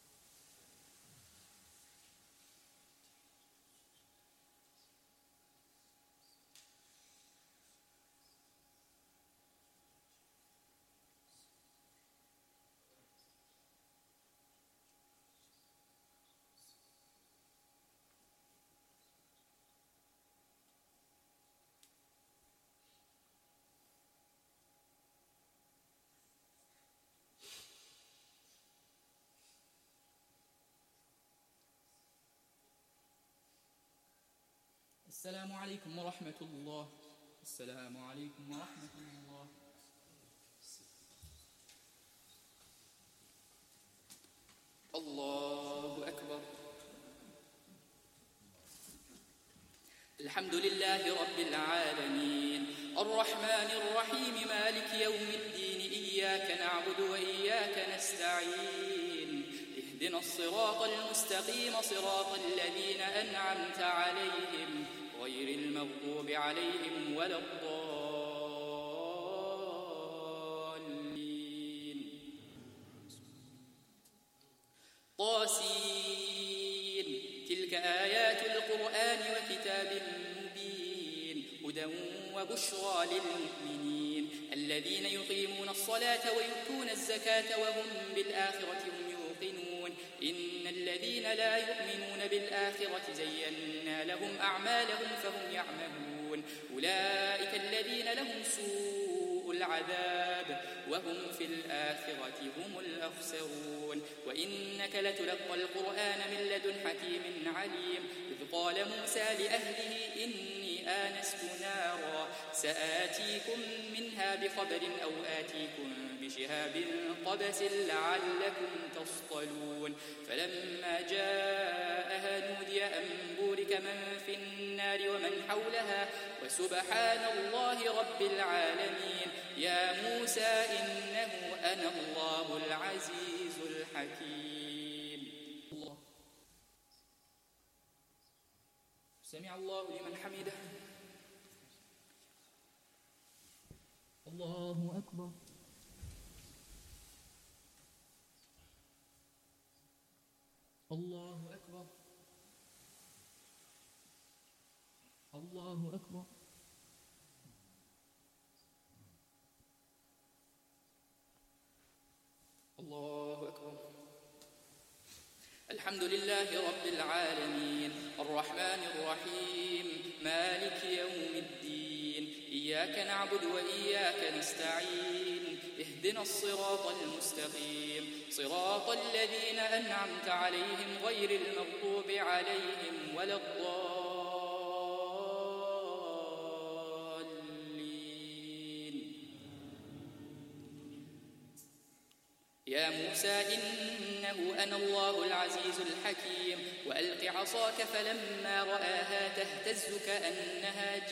السلام عليكم ورحمة الله. السلام عليكم ورحمة الله. الله أكبر. الحمد لله رب العالمين الرحمن الرحيم مالك يوم الدين إياك نعبد وإياك نستعين اهدنا الصراط المستقيم صراط الذين أنعمت عليهم غير المغضوب عليهم ولا الضالين. طاسين تلك آيات القرآن وكتاب مبين هدى وبشرى للمؤمنين الذين يقيمون الصلاة ويؤتون الزكاة وهم بالآخرة هم يوقنون إن الذين لا يؤمنون بالآخرة زينا لهم أعمالهم فهم يعملون أولئك الذين لهم سوء العذاب وهم في الآخرة هم الأخسرون. وإنك لتلقى القرآن من لدن حكيم عليم إذ قال موسى لأهله إني آنست نارا سآتيكم منها بخبر أو آتيكم بشهاب قبس لعلكم تصطلون. فلما جاءها نودي أن بورك من في النار ومن حولها وسبحان الله رب العالمين يا موسى إنه أنا الله العزيز الحكيم. الله. سمع الله لمن حمده. الله أكبر. الله أكبر. الله أكبر. الله أكبر. الحمد لله رب العالمين الرحمن الرحيم مالك يوم الدين إياك نعبد وإياك نستعين اهدنا الصراط المستقيم صراط الذين أنعمت عليهم غير المغضوب عليهم ولا الضالين. يا موسى إنه أنا الله العزيز الحكيم وألق عصاك فلما رآها تهتز كأنها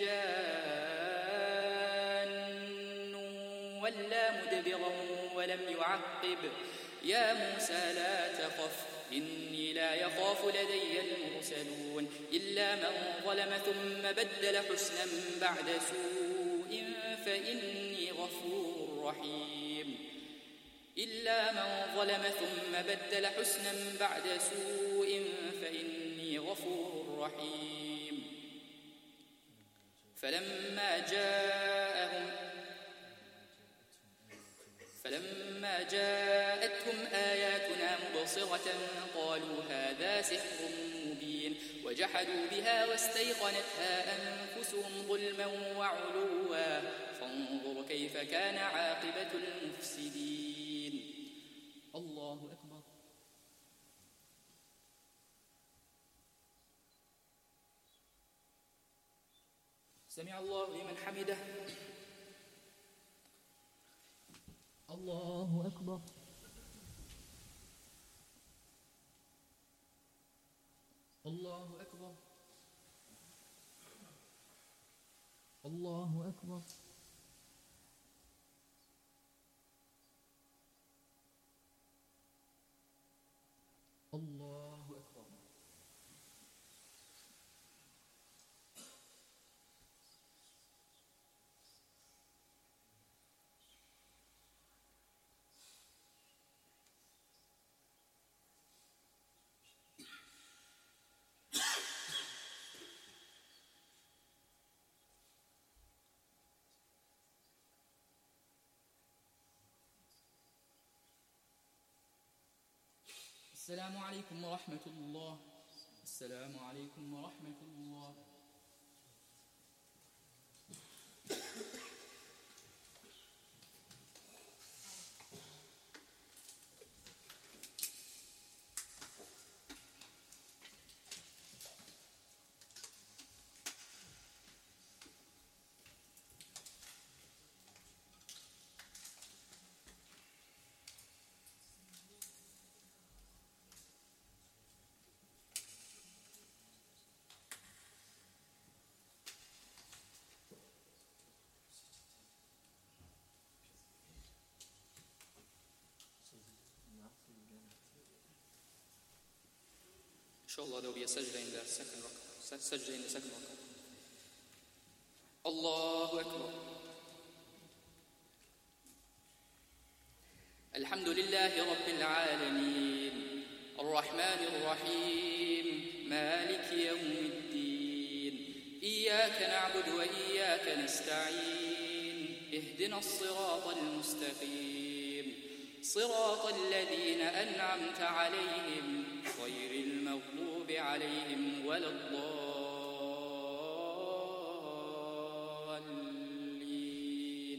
جان ولا مدبرا ولم يعقب يا موسى لا تخف إني لا يخاف لدي المرسلون إلا من ظلم ثم بدل حسنا بعد سوء فإني غفور رحيم إلا من ظلم ثم بدل حسنا بعد سوء فإني غفور رحيم. فلما جاءهم فلما جاءتهم آياتنا مبصرة قالوا هذا سحر مبين وجحدوا بها واستيقنتها أنفسهم ظلما وعلوا فانظر كيف كان عاقبة المفسدين. الله أكبر. سمع الله لمن حمده. الله أكبر. الله أكبر. الله أكبر. الله أكبر. السلام عليكم ورحمة الله. السلام عليكم ورحمة الله. Inshallah, there will be a sajda in the second rak'ah. Sajda in the second rak'ah. Allahu Akbar. Alhamdulillahi Rabbil Alameen. Ar-Rahman Ar-Rahim. Malik Yawmiddin. Iyaka na'budu wa iyaka nasta'in. Ihdina as-sirata al-mustaqim. Sirata alladhina an'amta alayhim. غير المغضوب عليهم ولا الضالين.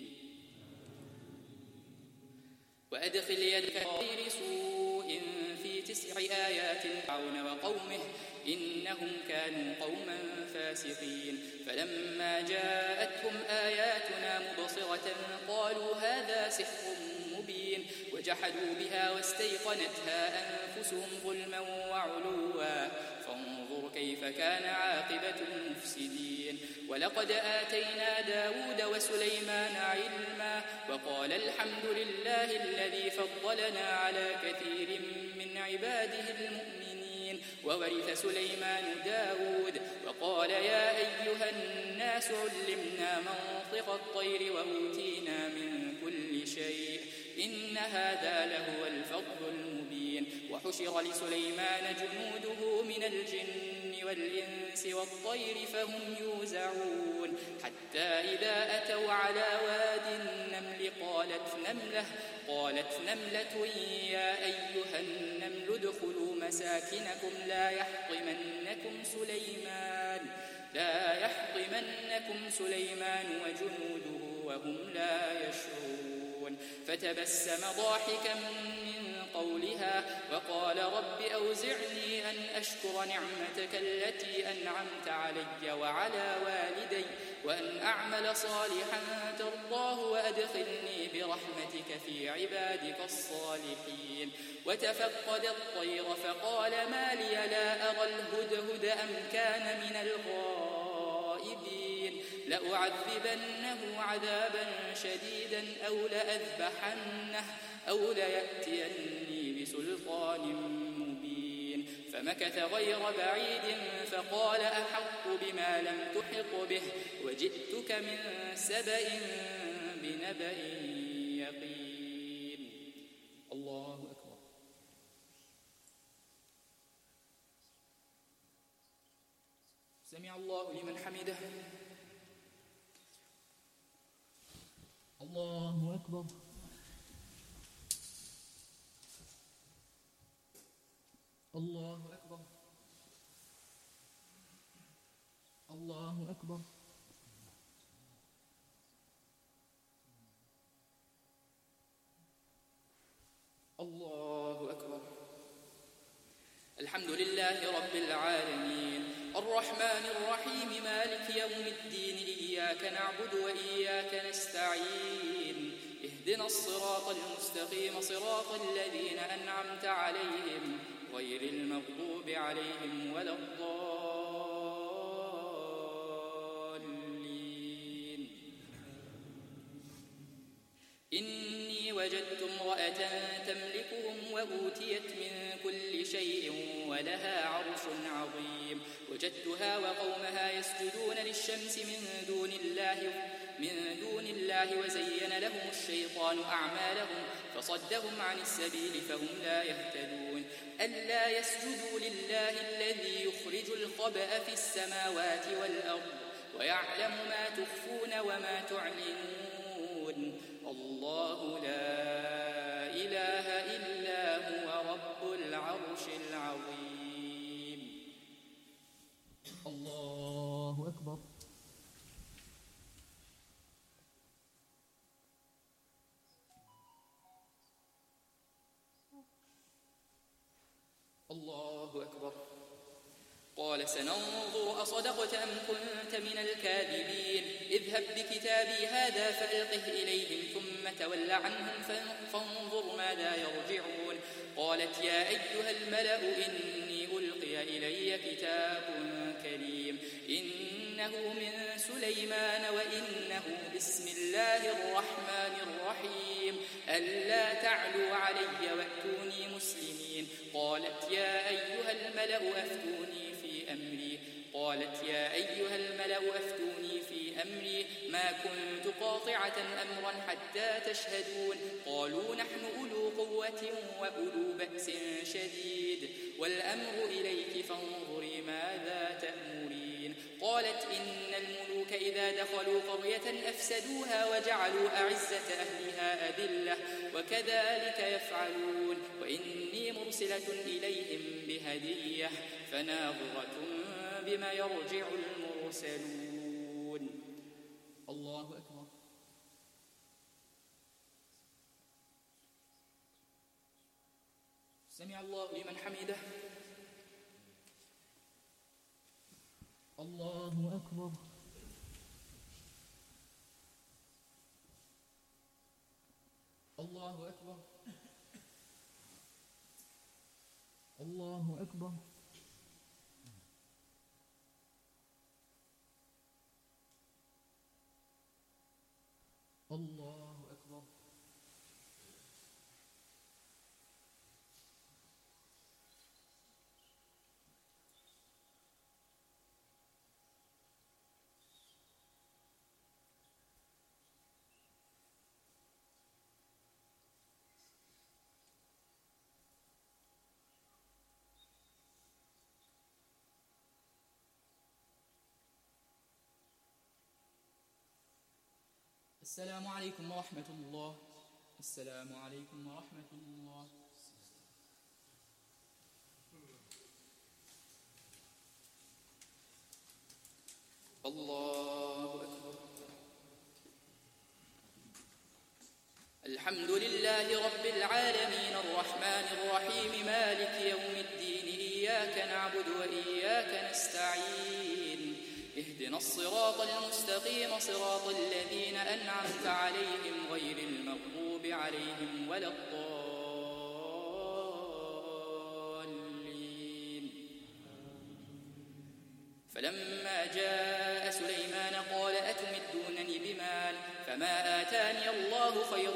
وأدخل يدك غير سوء في تسع آيات فرعون وقومه إنهم كانوا قوما فاسقين. فلما جاءتهم آياتنا مبصرة قالوا هذا سحر مبين وجحدوا بها واستيقنتها أنفسهم ظلما وعلوا فانظر كيف كان عاقبة المفسدين. ولقد آتينا داود وسليمان علما وقال الحمد لله الذي فضلنا على كثير من عباده المؤمنين. وورث سليمان داود وقال يا أيها الناس علمنا منطق الطير وأوتينا من كل شيء إن هذا لهو الفضل المبين. وحشر لسليمان جنوده من الجن والإنس والطير فهم يوزعون حتى إذا أتوا على واد النمل قالت نملة قالت نملة يا أيها النمل ادخلوا مساكنكم لا يحطمنكم سليمان لا يحطمنكم سليمان وجنوده وهم لا يشعرون. فتبسم ضاحكا من قولها وقال رب أوزعني أن أشكر نعمتك التي أنعمت علي وعلى والدي وأن أعمل صالحا ترضاه وأدخلني برحمتك في عبادك الصالحين. وتفقد الطير فقال ما لي لا أرى الهدهد أم كان من الغائبين لأعذبنه عذابا شديدا أو لأذبحنه أو ليأتيني بسلطان مبين. فمكث غير بعيد فقال أحط بما لم تحط به وجئتك من سبأ بنبأ يقين. الله أكبر. سمع الله لمن حمده. الله أكبر. الله أكبر. الله أكبر. الله أكبر. الحمد لله رب العالمين الرحمن الرحيم مالك يوم الدين إياك نعبد وإياك نستعين اهدنا الصراط المستقيم صراط الذين أنعمت عليهم غير المغضوب عليهم ولا الضالين. إني وجدت امرأة تملكهم وأوتيت من كل شيء ولها عرش عظيم وجدتها وقومها يسجدون للشمس من دون الله من دون الله وزين لهم الشيطان أعمالهم فصدهم عن السبيل فهم لا يهتدون. ألا يسجدوا لله الذي يخرج الخبأ في السماوات والأرض ويعلم ما تخفون وما تعلنون. الله لا إله إلا هو رب العرش الله أكبر. الله أكبر. قال سننظر أصدقت أم كنت من الكاذبين اذهب بكتابي هذا فألقه إليهم ثم تول عنهم فانظر ماذا يرجعون. قالت يا أيها الملأ إني ألقي إلي كتاب كريم إنه من سليمان وإنه بسم الله الرحمن الرحيم ألا تعلوا علي وأتوني مسلمين. قالت يا أيها الملأ أفتوني في أمري قالت يا أيها الملأ أفتوني في أمري ما كنت قاطعة أمرا حتى تشهدون. قالوا نحن أولو قوة وأولو بأس شديد والأمر إليك فانظري ماذا تأمرين. قالت إن الملوك إذا دخلوا قرية أفسدوها وجعلوا أعزة أهلها أذلة وكذلك يفعلون وإني مرسلة إليهم بهدية فناظرة بما يرجع المرسلون. الله أكبر. سمع الله لمن حمده. الله أكبر. الله أكبر. الله أكبر. الله أكبر. السلام عليكم ورحمة الله. السلام عليكم ورحمة الله. الله أكبر. الحمد لله رب العالمين الرحمن الرحيم مالك يوم الدين إياك نعبد وإياك نستعين اهدنا الصراط المستقيم صراط الذين أنعمت عليهم غير المغضوب عليهم ولا الضالين. فلما جاء سليمان قال أتمدونني بمال فما آتاني الله خير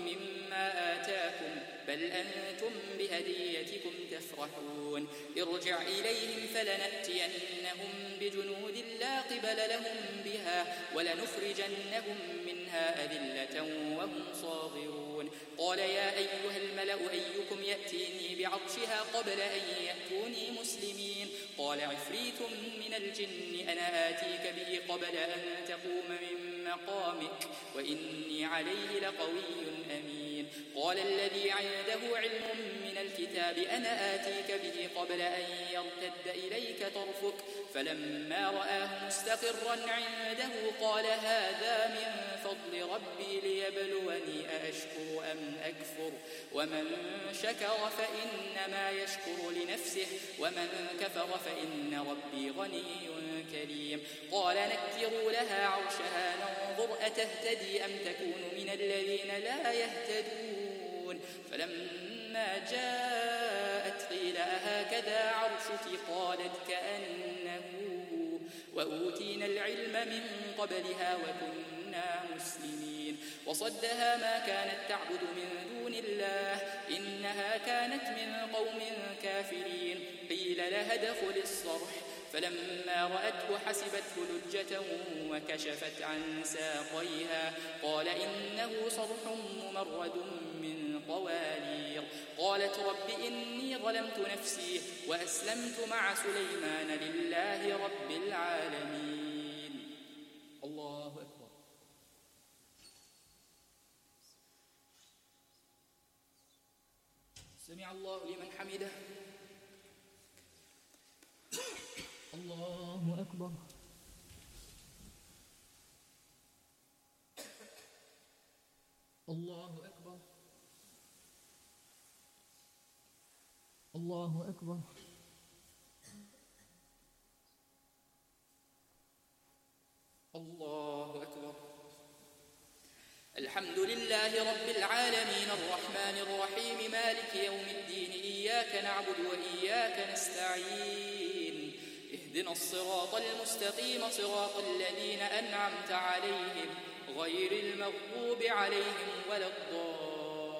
مما آتاكم بل أنتم بهديتكم تفرحون. ارجع إليهم فلنأتينهم بجنود لا قبل لهم بها ولنخرجنهم منها أذلة وهم صاغرون. قال يا أيها الملأ أيكم يأتيني بعرشها قبل أن يأتوني مسلمين. قال عفريت من الجن أنا آتيك به قبل أن تقوم من مقامك وإني عليه لقوي أمين. قال الذي عنده علم من الكتاب أنا آتيك به قبل أن يرتد إليك طرفك فلما رآه مستقرا عنده قال هذا من فضل ربي ليبلوني أأشكر أم أكفر ومن شكر فإنما يشكر لنفسه ومن كفر فإن ربي غني كريم. قال نكروا لها عرشها ننظر أتهتدي أم تكون من الذين لا يهتدون. فلما جاءت قيل أهكذا عرشك قالت كأنه وأوتينا العلم من قبلها وكنا مسلمين. وصدها ما كانت تعبد من دون الله إنها كانت من قوم كافرين. قيل لها ادخل الصرح فلما رأته حسبته لجة وكشفت عن ساقيها قال إنه صرح ممرد من قوارير. قالت رب إني ظلمت نفسي وأسلمت مع سليمان لله رب العالمين. الله أكبر. سمع الله لمن حمده. الله الله أكبر. الله أكبر. الله أكبر. الله أكبر. الحمد لله رب العالمين الرحمن الرحيم مالك يوم الدين إياك نعبد وإياك نستعين اهدنا الصراط المستقيم صراط الذين أنعمت عليهم غير المغضوب عليهم ولا الضالين.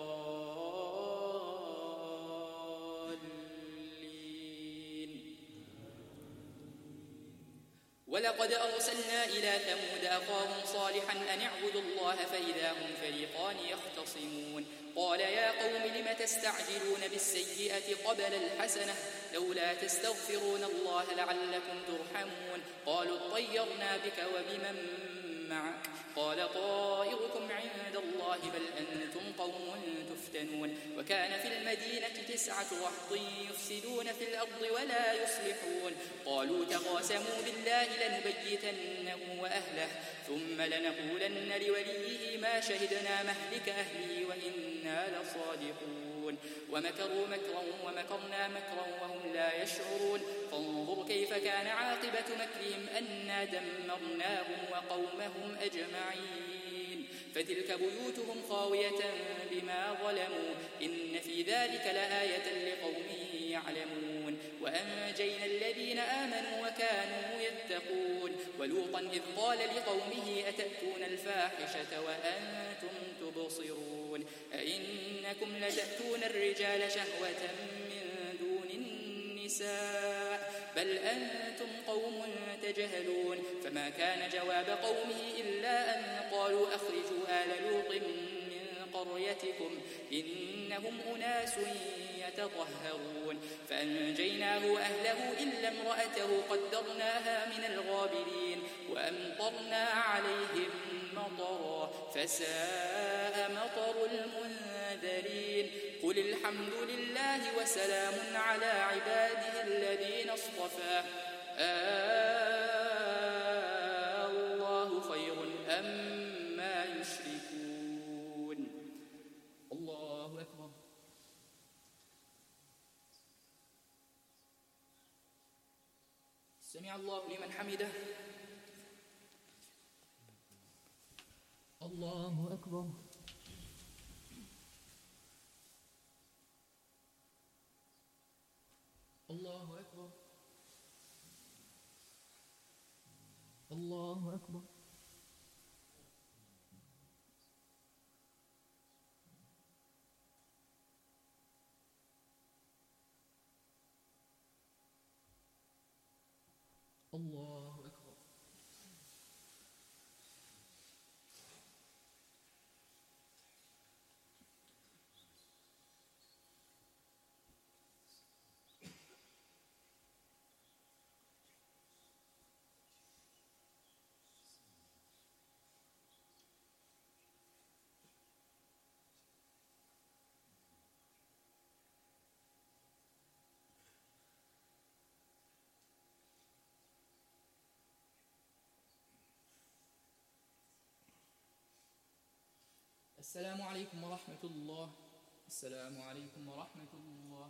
ولقد أرسلنا إلى ثمود أخاهم صالحا أن اعبدوا الله فإذا هم فريقان يختصمون قال يا قوم لم تستعجلون بالسيئة قبل الحسنة لولا تستغفرون الله لعلكم ترحمون قالوا اطيرنا بك وبمن معك قال طائركم عند الله بل أنتم قوم تفتنون وكان في المدينة تسعة رهط يفسدون في الأرض ولا يصلحون قالوا تقاسموا بالله لنبيتنه وأهله ثم لنقولن لوليه ما شهدنا مهلك أهله وإنا لصادقون ومكروا مكرا ومكرنا مكرا وهم لا يشعرون فانظر كيف كان عاقبة مكرهم أنا دمرناهم وقومهم أجمعين فتلك بيوتهم خاوية بما ظلموا إن في ذلك لآية لقوم يعلمون وأنجينا الذين آمنوا وكانوا يتقون ولوطا إذ قال لقومه أتأتون الفاحشة وأنتم تبصرون أئنكم لتأتون الرجال شهوة من دون النساء بل أنتم قوم تجهلون فما كان جواب قومه إلا أن قالوا أخرجوا آل لوط من قريتكم إنهم أناس يتطهرون فأنجيناه وأهله إلا امرأته قدرناها من الغابرين وأمطرنا عليهم مطرا فساء مطر المنذرين قل الحمد لله وسلام على عباده الذين اصطفى آه الله خير أما يشركون. الله أكبر. سمع الله لمن حمده. الله أكبر. الله أكبر. الله أكبر. الله أكبر. السلام عليكم ورحمة الله. السلام عليكم ورحمة الله.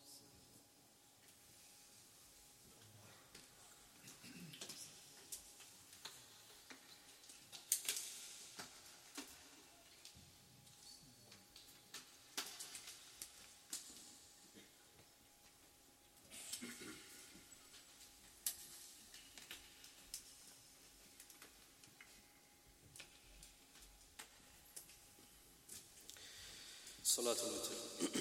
صلاة الوتر.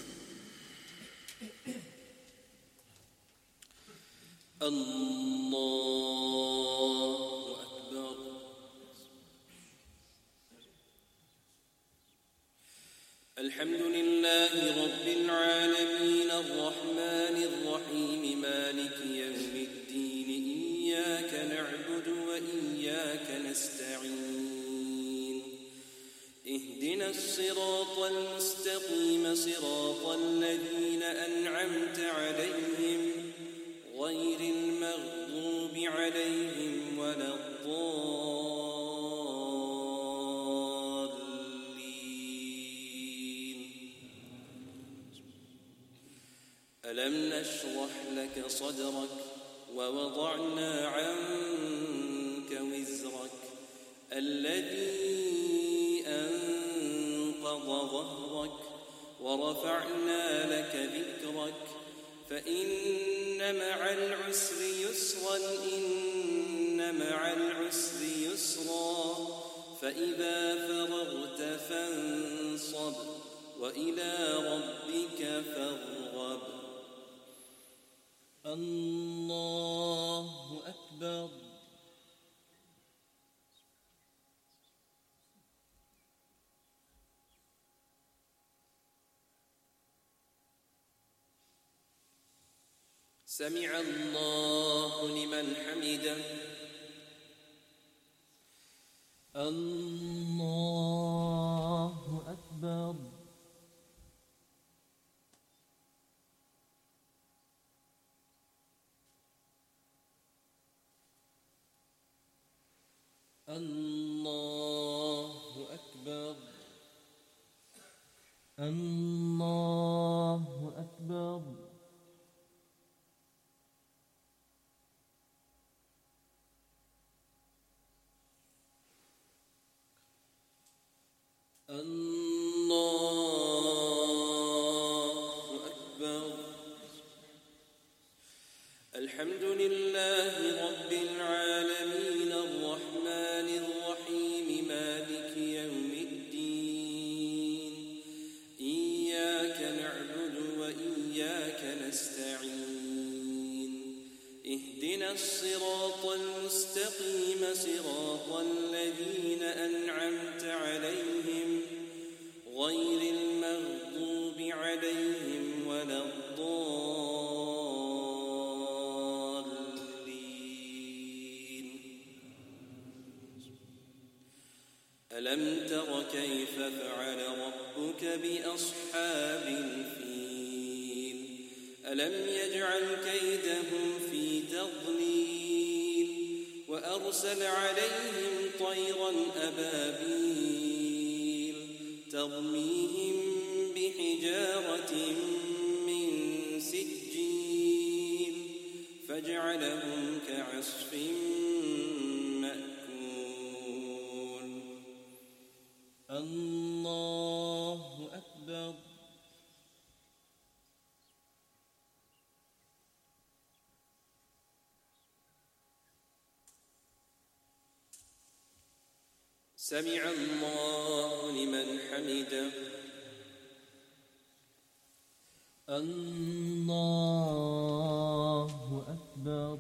الله أكبر. الحمد لله رب العالمين الرحمن الرحيم مالك يوم الدين إياك نعبد وإياك نستعين اهدنا الصراط المستقيم صراط الذين أنعمت عليهم غير المغضوب عليهم عليهم ولا الضالين. ألم نشرح لك صدرك ووضعنا عنك وزرك الذي أنقض ظهرك ورفعنا لك ذكرك فإن مع العسر يسرا إن مع العسر يسرا فإذا فرغت فانصب وإلى ربك فارغب. الله أكبر. سمع الله لمن حمده. الله أكبر. الله أكبر. الله أكبر. الله أكبر. الحمد لله رب العالمين الرحمن الرحيم مالك يوم الدين إياك نعبد وإياك نستعين اهدنا الصراط المستقيم صراط الذين أنعمت عليهم غير المغضوب عليهم ولا الضالين. ألم تر كيف فعل ربك بأصحاب الفيل ألم يجعل كيدهم في تضليل وأرسل عليهم طيرا أبابيل ترميهم بحجارة من سجيل فجعلهم كعصف مأكول. الله أكبر. سمع الله لمن حمده. الله أكبر.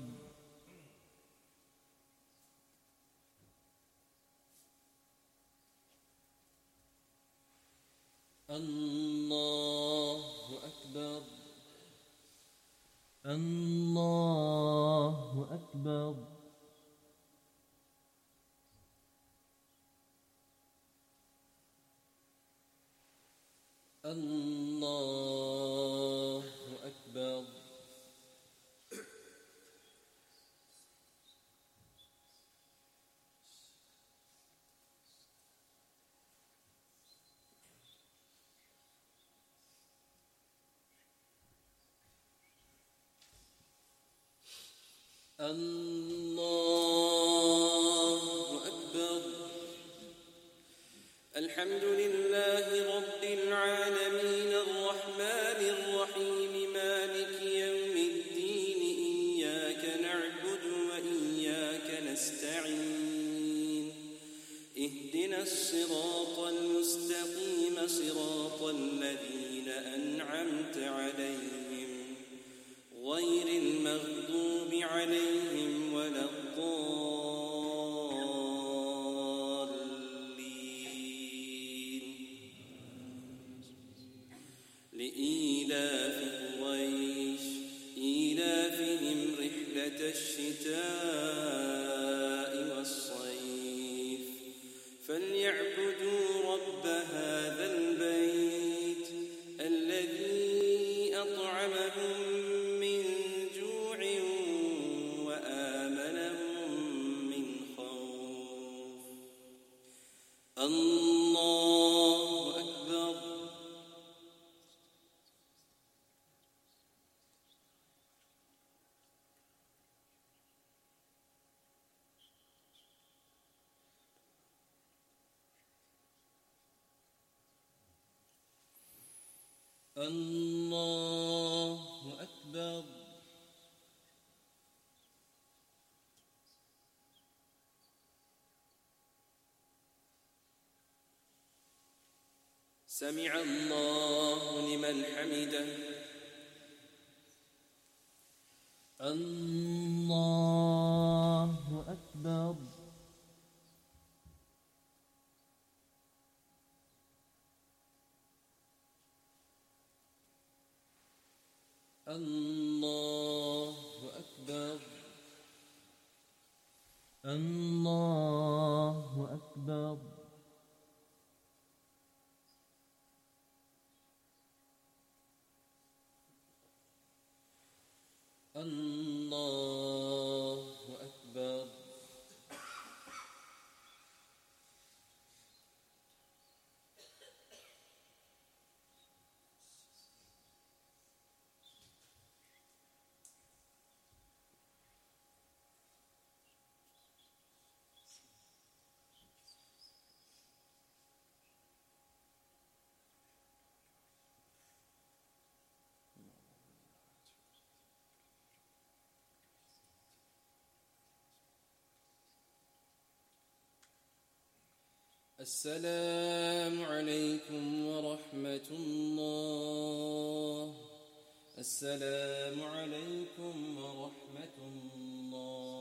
الله أكبر. الله أكبر. الله أكبر. الله أكبر. الحمد لله رب العالمين الرحمن الرحيم مالك يوم الدين إياك نعبد وإياك نستعين اهدنا الصراط المستقيم صراط الذين أنعمت عليهم غير المغضوب عليهم ولا الضالين. لإيلاف قريش إيلافهم رحلة الشتاء والصيف فليعبدوا رب هذا البيت الذي أطعمهم من جوع وآمنهم الله أكبر. سمع الله لمن حمده. الله أكبر. الله أكبر. الله أكبر. الله أكبر. السلام عليكم ورحمة الله. السلام عليكم ورحمة الله.